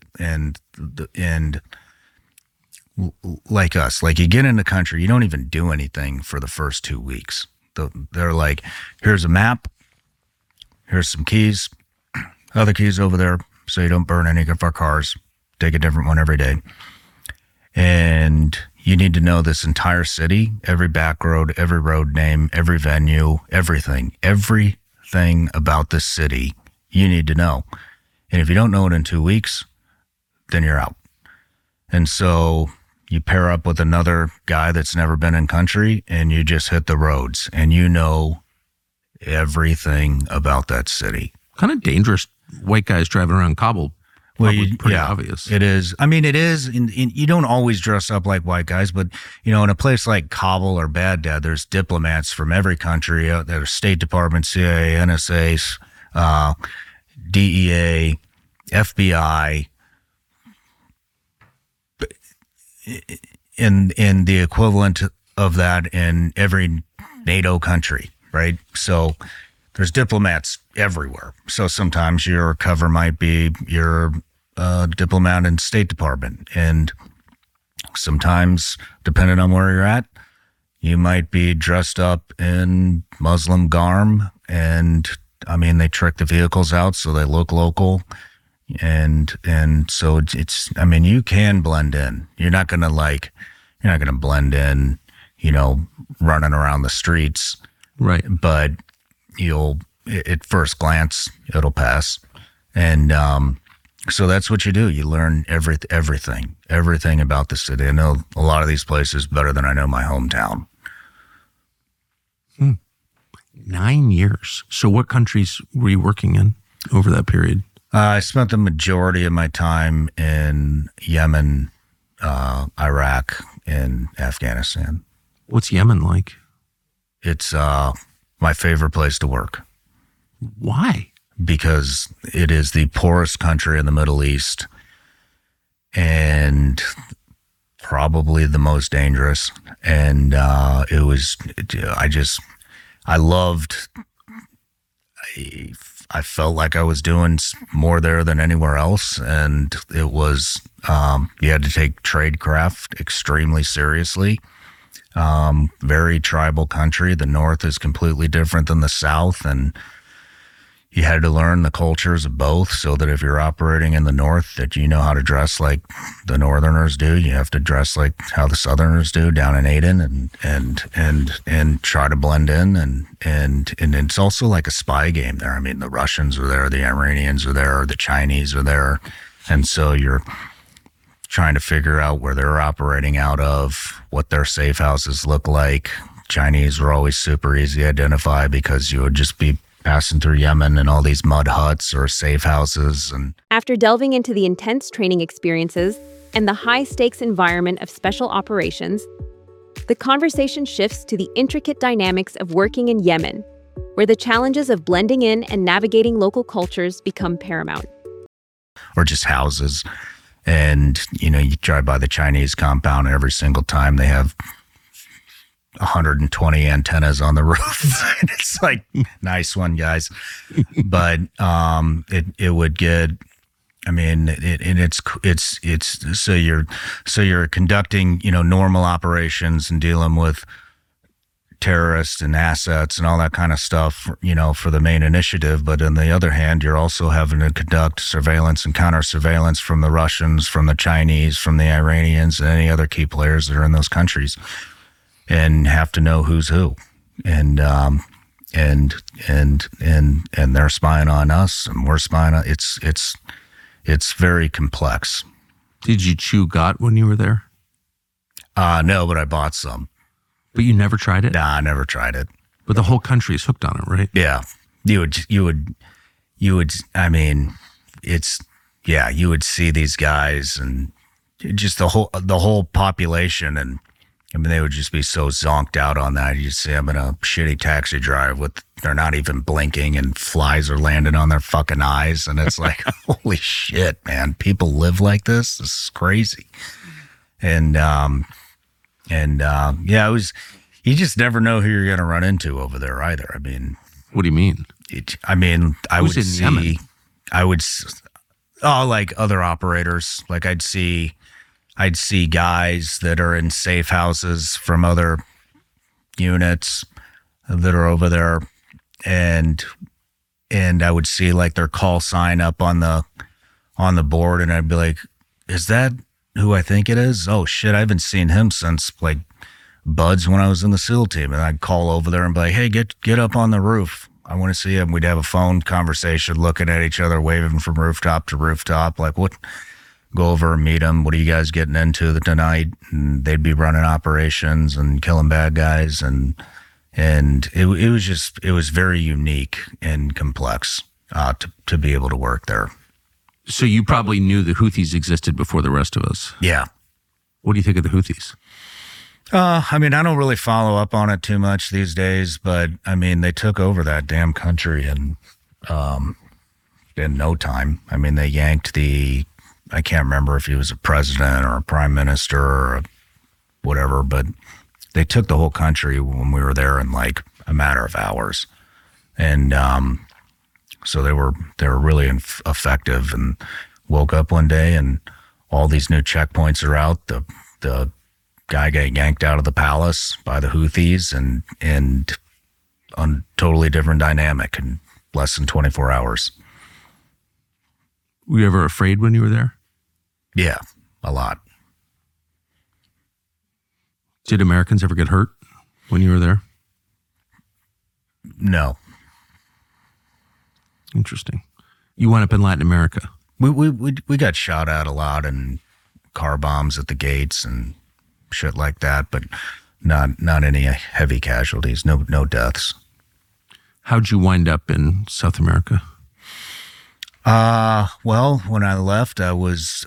like us, like, you get in the country, you don't even do anything for the first 2 weeks. They're like, here's a map, here's some keys, other keys over there, so you don't burn any of our cars. Take a different one every day. And you need to know this entire city, every back road, every road name, every venue, everything about this city you need to know. And if you don't know it in 2 weeks, then you're out. And so you pair up with another guy that's never been in country, and you just hit the roads, and you know everything about that city. Kind of dangerous, white guys driving around Kabul. Well, pretty obvious. It is. I mean, it is. You don't always dress up like white guys, but, in a place like Kabul or Baghdad, there's diplomats from every country. There's State Department, CIA, NSA, DEA, FBI, in the equivalent of that in every NATO country, right? So there's diplomats everywhere. So sometimes your cover might be your diplomat in State Department. And sometimes, depending on where you're at, you might be dressed up in Muslim garb. And I mean, they trick the vehicles out so they look local. And so it's, I mean, you can blend in. You're not going to blend in, running around the streets. Right. But at first glance, it'll pass. And so that's what you do. You learn everything about the city. I know a lot of these places better than I know my hometown. 9 years. So what countries were you working in over that period? I spent the majority of my time in Yemen, Iraq, and Afghanistan. What's Yemen like? It's my favorite place to work. Why? Because it is the poorest country in the Middle East and probably the most dangerous. And I felt like I was doing more there than anywhere else. And it was, you had to take tradecraft extremely seriously. Very tribal country. The North is completely different than the South. And you had to learn the cultures of both, so that if you're operating in the North, that you know how to dress like the Northerners do. You have to dress like how the Southerners do down in Aden, and try to blend in. And it's also like a spy game there. I mean, the Russians are there, the Iranians are there, the Chinese are there. And so you're trying to figure out where they're operating out of, what their safe houses look like. Chinese were always super easy to identify, because you would just be passing through Yemen and all these mud huts or safe houses. And after delving into the intense training experiences and the high-stakes environment of special operations, the conversation shifts to the intricate dynamics of working in Yemen, where the challenges of blending in and navigating local cultures become paramount. Or just houses. And, you drive by the Chinese compound, and every single time they have 120 antennas on the roof. And it's like, nice one, guys. But it would get I mean, it's so you're conducting, normal operations and dealing with terrorists and assets and all that kind of stuff, for the main initiative. But on the other hand, you're also having to conduct surveillance and counter surveillance from the Russians, from the Chinese, from the Iranians, and any other key players that are in those countries, and have to know who's who. And they're spying on us, and we're spying on. It's very complex. Did you chew got when you were there? No, but I bought some. But you never tried it? Nah, I never tried it. But the whole country is hooked on it, right? Yeah. You would, I mean, you would see these guys and just the whole population, and I mean, they would just be so zonked out on that. You see them in a shitty taxi drive they're not even blinking, and flies are landing on their fucking eyes. And it's like, holy shit, man, people live like this? This is crazy. And you just never know who you're going to run into over there either. I mean, what do you mean? Like other operators, like I'd see guys that are in safe houses from other units that are over there, and I would see like their call sign up on the board, and I'd be like, is that who I think it is? Oh shit, I haven't seen him since like buds when I was in the SEAL team. And I'd call over there and be like, hey, get up on the roof. I want to see him. We'd have a phone conversation, looking at each other, waving from rooftop to rooftop. Like, what? Go over and meet them. What are you guys getting into tonight? And they'd be running operations and killing bad guys. And it was very unique and complex to be able to work there. So you probably knew the Houthis existed before the rest of us. Yeah. What do you think of the Houthis? I mean, I don't really follow up on it too much these days, but I mean, they took over that damn country in no time. I mean, they yanked I can't remember if he was a president or a prime minister or whatever, but they took the whole country when we were there in like a matter of hours. And, so they were really effective, and woke up one day and all these new checkpoints are out. The guy got yanked out of the palace by the Houthis, and on totally different dynamic in less than 24 hours. Were you ever afraid when you were there? Yeah, a lot. Did Americans ever get hurt when you were there? No. Interesting. You went up in Latin America. We got shot at a lot, and car bombs at the gates and shit like that, but not any heavy casualties, no deaths. How'd you wind up in South America? Well, when I left, I was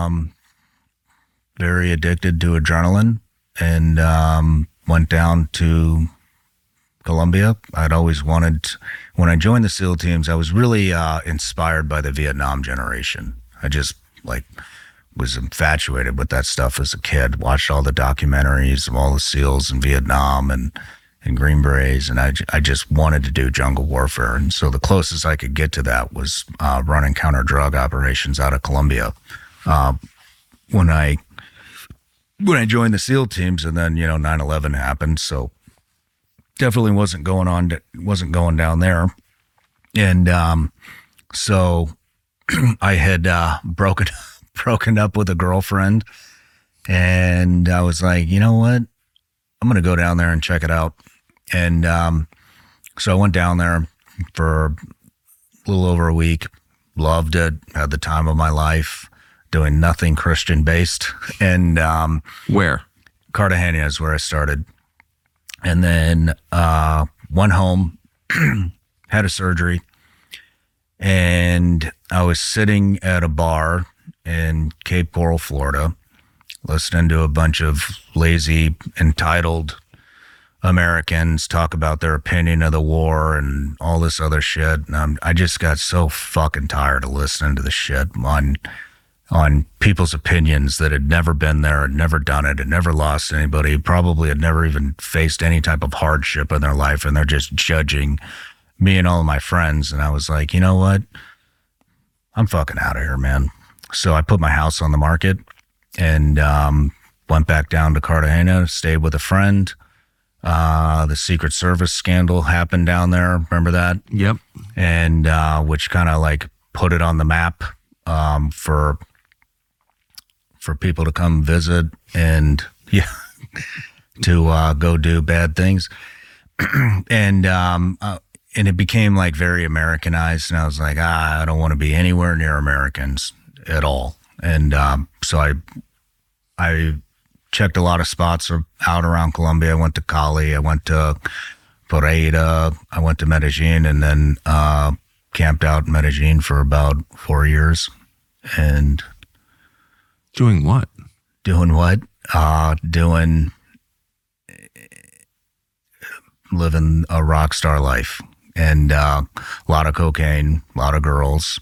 very addicted to adrenaline, and went down to Colombia. I'd always wanted, when I joined the SEAL teams, I was really inspired by the Vietnam generation. I just was infatuated with that stuff as a kid. Watched all the documentaries of all the SEALs in Vietnam and Green Berets, and I just wanted to do jungle warfare. And so the closest I could get to that was running counter-drug operations out of Colombia. When I joined the SEAL teams, and then 9/11 happened, so definitely wasn't going down there. And so I had broken up with a girlfriend, and I was like, you know what? I'm going to go down there and check it out. And so I went down there for a little over a week, loved it, had the time of my life, doing nothing Christian based. And where? Cartagena is where I started. And then went home, had a surgery, and I was sitting at a bar in Cape Coral, Florida, listening to a bunch of lazy, entitled Americans talk about their opinion of the war and all this other shit. And I just got so fucking tired of listening to the shit on people's opinions that had never been there, had never done it, had never lost anybody, probably had never even faced any type of hardship in their life, and they're just judging me and all of my friends. And I was like, you know what? I'm fucking out of here, man. so I put my house on the market and went back down to Cartagena, stayed with a friend. The Secret Service scandal happened down there. Remember that? Yep. And which kind of like put it on the map for people to come visit and to go do bad things. And it became like very Americanized, and I was like, I don't want to be anywhere near Americans at all. And so I checked a lot of spots out around Colombia. I went to Cali, I went to Pereira, I went to Medellin, and then camped out in Medellin for about 4 years. And doing what? Doing what? Living a rock star life. And a lot of cocaine, a lot of girls,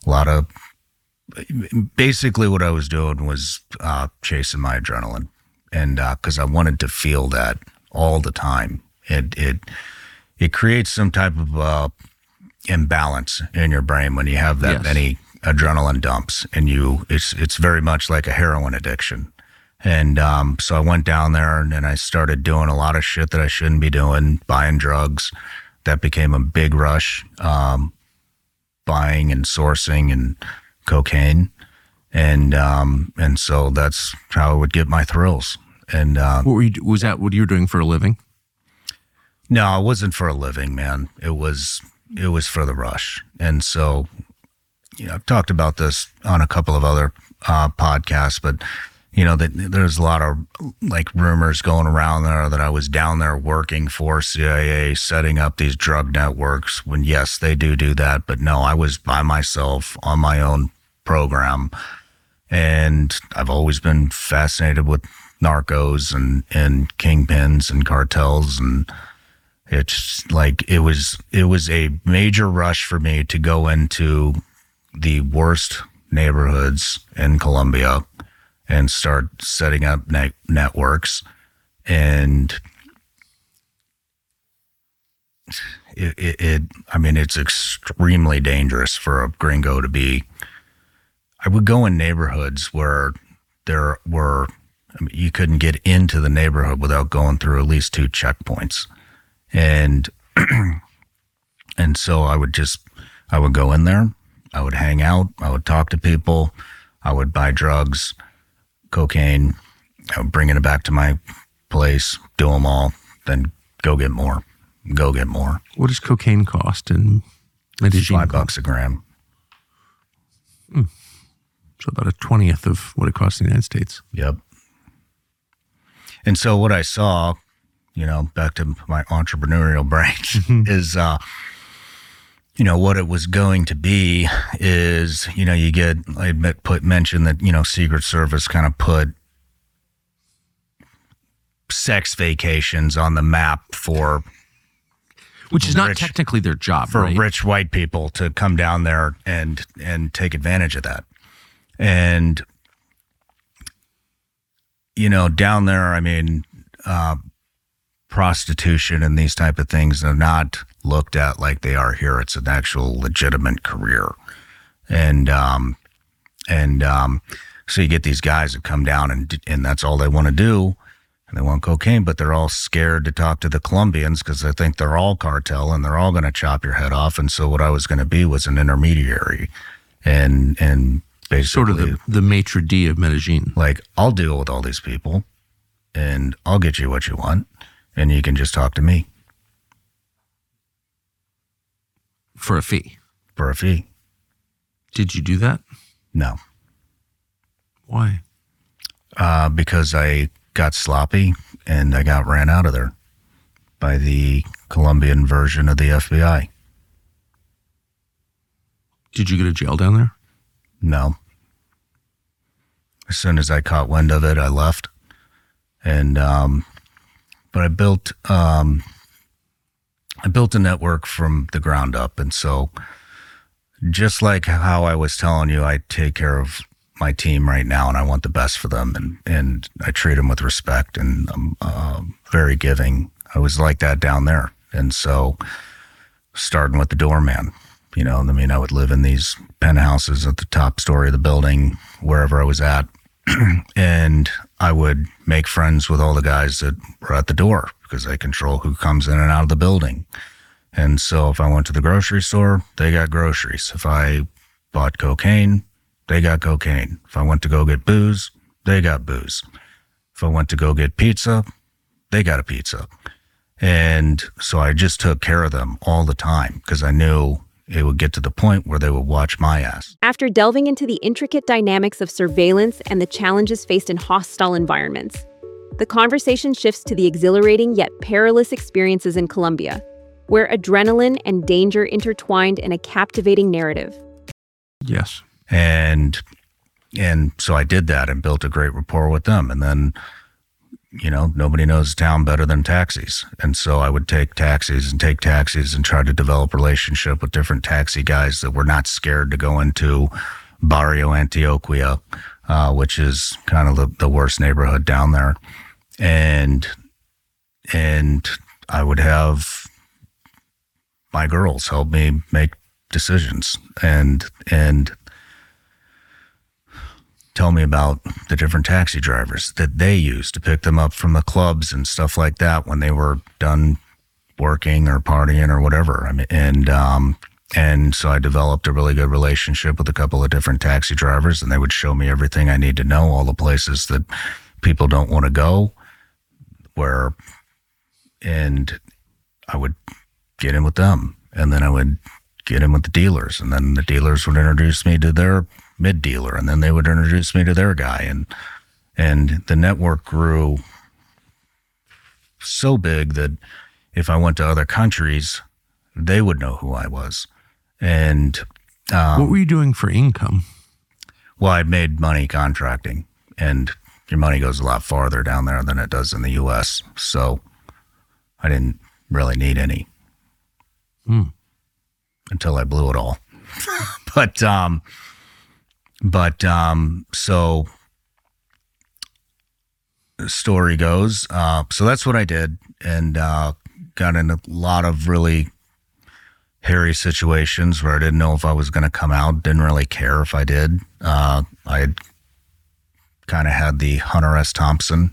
basically what I was doing was chasing my adrenaline. And because I wanted to feel that all the time. It creates some type of imbalance in your brain when you have that many adrenaline dumps, and it's very much like a heroin addiction. And so I went down there and I started doing a lot of shit that I shouldn't be doing, buying drugs. That became a big rush, buying and sourcing and cocaine. And so that's how I would get my thrills. And was that what you were doing for a living? No, it wasn't for a living, man. It was for the rush. And so, I've talked about this on a couple of other podcasts, but there's a lot of like rumors going around there that I was down there working for CIA, setting up these drug networks, when yes, they do that. But no, I was by myself on my own program. And I've always been fascinated with narcos and kingpins and cartels. And it's like, it was a major rush for me to go into the worst neighborhoods in Colombia and start setting up networks. And it's extremely dangerous for a gringo to be. I would go in neighborhoods where you couldn't get into the neighborhood without going through at least 2 checkpoints. And so I would go in there, I would hang out, I would talk to people, I would buy drugs, cocaine, I would bring it back to my place, do them all, then go get more. What does cocaine cost in Medellin? $5 a gram. So about a 20th of what it costs in the United States. Yep. And so what I saw, back to my entrepreneurial brain, is, what it was going to be is, you get, I mentioned that, Secret Service kind of put sex vacations on the map for, which is not technically their job, for right? Rich white people to come down there and take advantage of that. And, down there, prostitution and these type of things are not looked at like they are here. It's an actual legitimate career. And so you get these guys that come down and that's all they want to do. And they want cocaine, but they're all scared to talk to the Colombians because they think they're all cartel and they're all going to chop your head off. And so what I was going to be was an intermediary and basically sort of the maitre d' of Medellin. Like, I'll deal with all these people and I'll get you what you want and you can just talk to me. For a fee? For a fee. Did you do that? No. Why? Because I got sloppy and I got ran out of there by the Colombian version of the FBI. Did you go to jail down there? No. As soon as I caught wind of it, I left. And but I built a network from the ground up. And so just like how I was telling you, I take care of my team right now and I want the best for them and I treat them with respect and I'm very giving. I was like that down there. And so starting with the doorman, I would live in these penthouses at the top story of the building, wherever I was at. And I would make friends with all the guys that were at the door because they control who comes in and out of the building. And so if I went to the grocery store, they got groceries. If I bought cocaine, they got cocaine. If I went to go get booze, they got booze. If I went to go get pizza, they got a pizza. And so I just took care of them all the time because I knew it would get to the point where they would watch my ass. After delving into the intricate dynamics of surveillance and the challenges faced in hostile environments, the conversation shifts to the exhilarating yet perilous experiences in Colombia, where adrenaline and danger intertwined in a captivating narrative. Yes. And so I did that and built a great rapport with them. And then, nobody knows the town better than taxis. And so I would take taxis and try to develop a relationship with different taxi guys that were not scared to go into Barrio Antioquia, which is kind of the worst neighborhood down there. And I would have my girls help me make decisions and tell me about the different taxi drivers that they used to pick them up from the clubs and stuff like that when they were done working or partying or whatever. And so I developed a really good relationship with a couple of different taxi drivers, and they would show me everything I need to know, all the places that people don't want to go, and I would get in with them, and then I would get in with the dealers, and then the dealers would introduce me to their mid-dealer, and then they would introduce me to their guy, and the network grew so big that if I went to other countries, they would know who I was. And what were you doing for income? Well, I'd made money contracting, and your money goes a lot farther down there than it does in the U.S., so I didn't really need any until I blew it all. So the story goes, so that's what I did, and got in a lot of really hairy situations where I didn't know if I was going to come out, didn't really care if I did. I kind of had the Hunter S. Thompson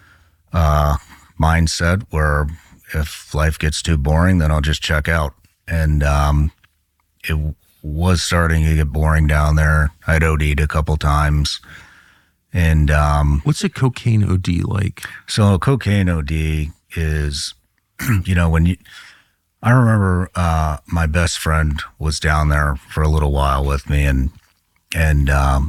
mindset where if life gets too boring, then I'll just check out. And it was starting to get boring down there. I'd OD'd a couple times. And what's a cocaine OD like? So a cocaine OD is, I remember my best friend was down there for a little while with me, and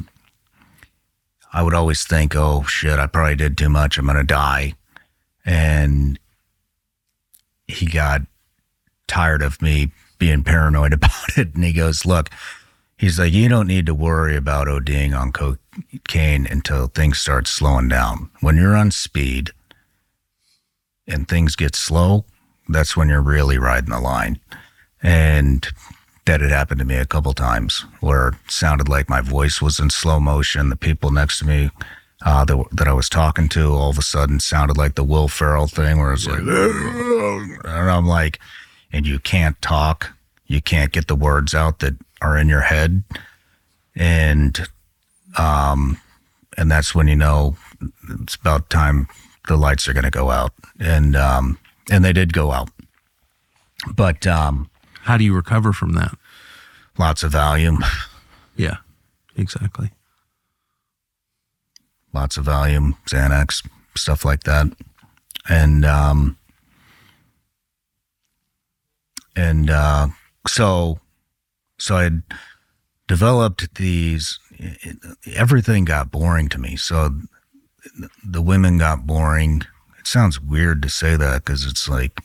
I would always think, oh shit, I probably did too much, I'm gonna die. And he got tired of me being paranoid about it, and he goes, look, he's like, you don't need to worry about ODing on cocaine until things start slowing down. When you're on speed and things get slow, that's when you're really riding the line. And that had happened to me a couple times where it sounded like my voice was in slow motion. The people next to me that I was talking to all of a sudden sounded like the Will Ferrell thing where it's like, and I'm like, and you can't talk. You can't get the words out that are in your head. And that's when you know it's about time the lights are going to go out. And they did go out. But how do you recover from that? Lots of Valium. Yeah, exactly. Lots of Valium, Xanax, stuff like that. So I had developed these, everything got boring to me. So the women got boring. It sounds weird to say that because it's like,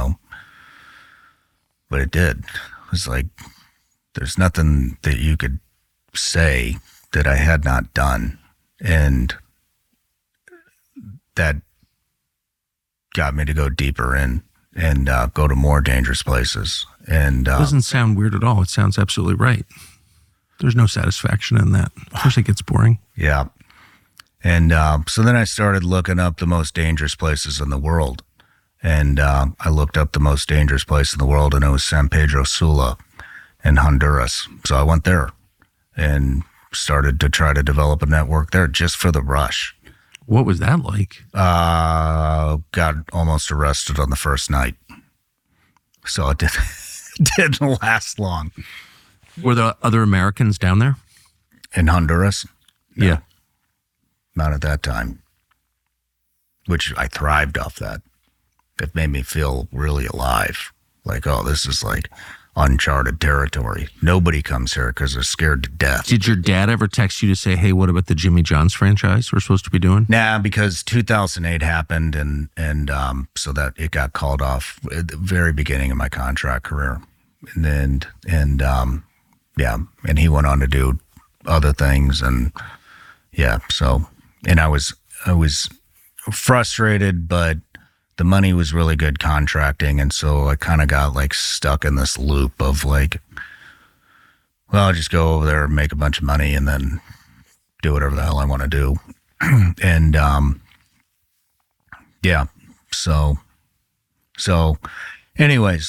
but it did. It was like, there's nothing that you could say that I had not done. And that got me to go deeper in and go to more dangerous places. And it doesn't sound weird at all. It sounds absolutely right. There's no satisfaction in that. Of course it gets boring. Yeah. And so then I started looking up the most dangerous places in the world. And I looked up the most dangerous place in the world, and it was San Pedro Sula. in Honduras. So I went there and started to try to develop a network there just for the rush. What was that like? Got almost arrested on the first night. So it didn't last long. Were there other Americans down there? In Honduras? No, Yeah. not at that time. Which I thrived off that. It made me feel really alive. Like, oh, this is like uncharted territory. Nobody comes here because they're scared to death. Did your dad ever text you to say, hey, what about the Jimmy John's franchise we're supposed to be doing? Nah, because 2008 happened, and so that it got called off at the very beginning of my contract career, and he went on to do other things, and so, and I was frustrated, but the money was really good contracting, and so I kind of got like stuck in this loop of like, well, I'll just go over there and make a bunch of money and then do whatever the hell I want to do. And so anyways,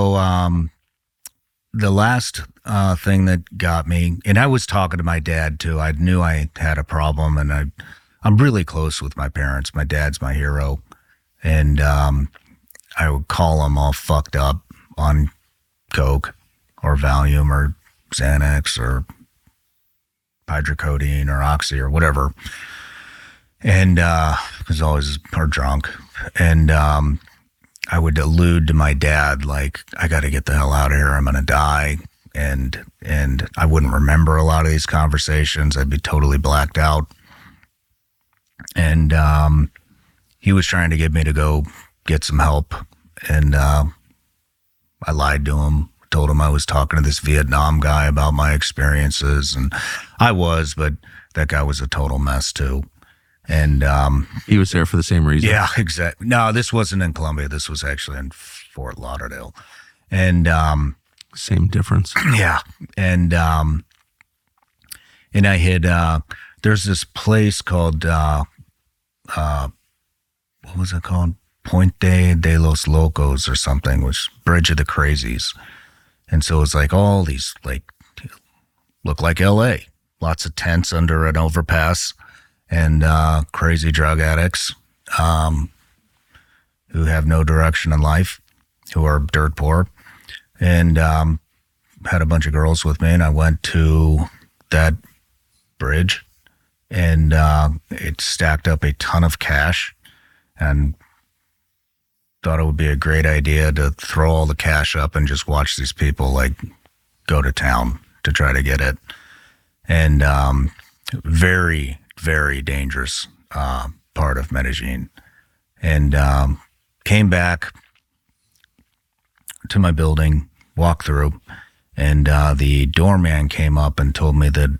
the last thing that got me, and I was talking to my dad too. I knew I had a problem, and I'm really close with my parents. My dad's my hero. And I would call him all fucked up on Coke or Valium or Xanax or hydrocodone or Oxy or whatever. And because always are drunk. And I would allude to my dad, like, I got to get the hell out of here. I'm going to die. And I wouldn't remember a lot of these conversations. I'd be totally blacked out. And he was trying to get me to go get some help. And I lied to him, told him I was talking to this Vietnam guy about my experiences. And I was, but that guy was a total mess too. And He was there for the same reason. yeah, exactly. No, this wasn't in Colombia. This was actually in Fort Lauderdale. And Same difference. yeah. And I had, there's this place called, what was it called? Puente de los Locos or something, which Bridge of the Crazies. And so it's like all these, like, look like LA. Lots of tents under an overpass and crazy drug addicts who have no direction in life, who are dirt poor. And had a bunch of girls with me, and I went to that bridge, and it stacked up a ton of cash, and thought it would be a great idea to throw all the cash up and just watch these people like go to town to try to get it. And very, very dangerous part of Medellin. And came back to my building, walked through, and the doorman came up and told me that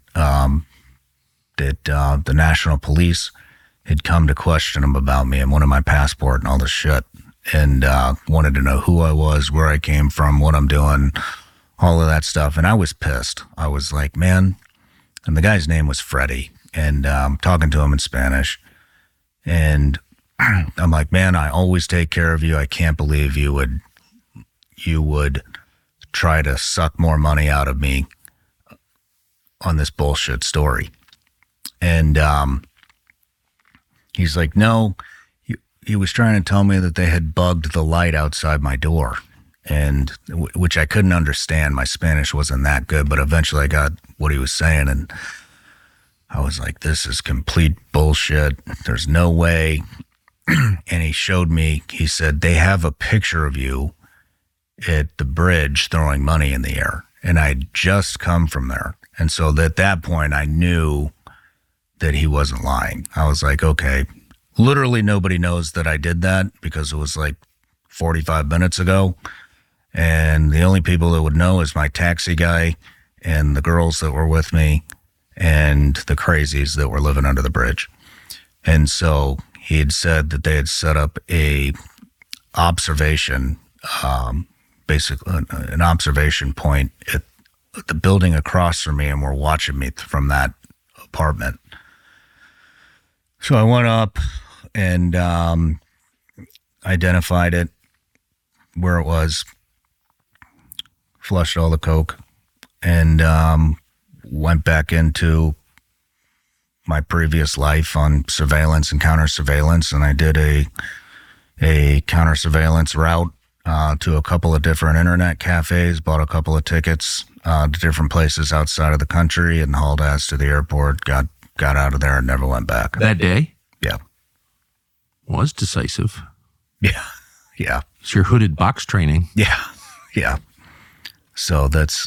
the National Police had come to question him about me and wanted my passport and all this shit, and wanted to know who I was, where I came from, what I'm doing, all of that stuff. And I was pissed. I was like, man, and the guy's name was Freddie, and talking to him in Spanish. And I'm like, man, I always take care of you. I can't believe you would try to suck more money out of me on this bullshit story. And he's like, no, he was trying to tell me that they had bugged the light outside my door, and which I couldn't understand. My Spanish wasn't that good, but eventually I got what he was saying, and I was like, this is complete bullshit. There's no way. And he showed me, he said, they have a picture of you at the bridge throwing money in the air. And I'd just come from there. And so at that point, I knew that he wasn't lying. I was like, okay, literally nobody knows that I did that because it was like 45 minutes ago. And the only people that would know is my taxi guy and the girls that were with me and the crazies that were living under the bridge. And so he had said that they had set up a observation, basically an observation point at the building across from me, and were watching me from that apartment. So I went up and identified it, where it was, flushed all the coke, and went back into my previous life on surveillance and counter surveillance, and I did a counter surveillance route to a couple of different internet cafes, bought a couple of tickets to different places outside of the country, and hauled ass to the airport, got out of there and never went back. That day? Yeah. Was decisive. Yeah. Yeah. It's your hooded box training. Yeah. Yeah. So that's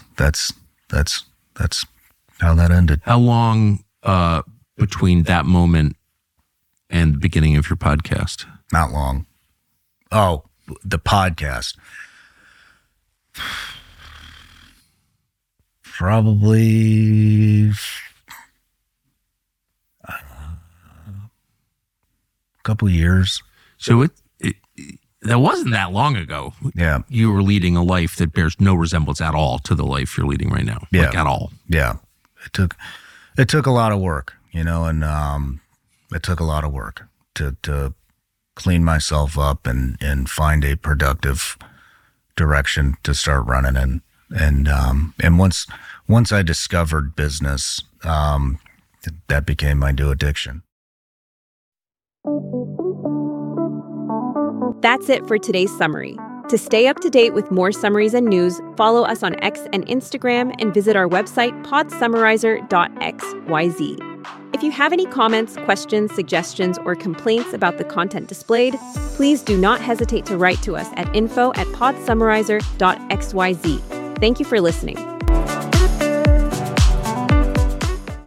how that ended. How long between that moment and the beginning of your podcast? Not long. Oh, the podcast. Probably a couple years. So it that wasn't that long ago. Yeah. You were leading a life that bears no resemblance at all to the life you're leading right now. Yeah. Like at all. Yeah. It took a lot of work, and it took a lot of work to clean myself up and find a productive direction to start running in. And once I discovered business, that became my new addiction. That's it for today's summary. To stay up to date with more summaries and news, follow us on X and Instagram and visit our website podsummarizer.xyz. If you have any comments, questions, suggestions, or complaints about the content displayed, please do not hesitate to write to us at info@podsummarizer.xyz. Thank you for listening.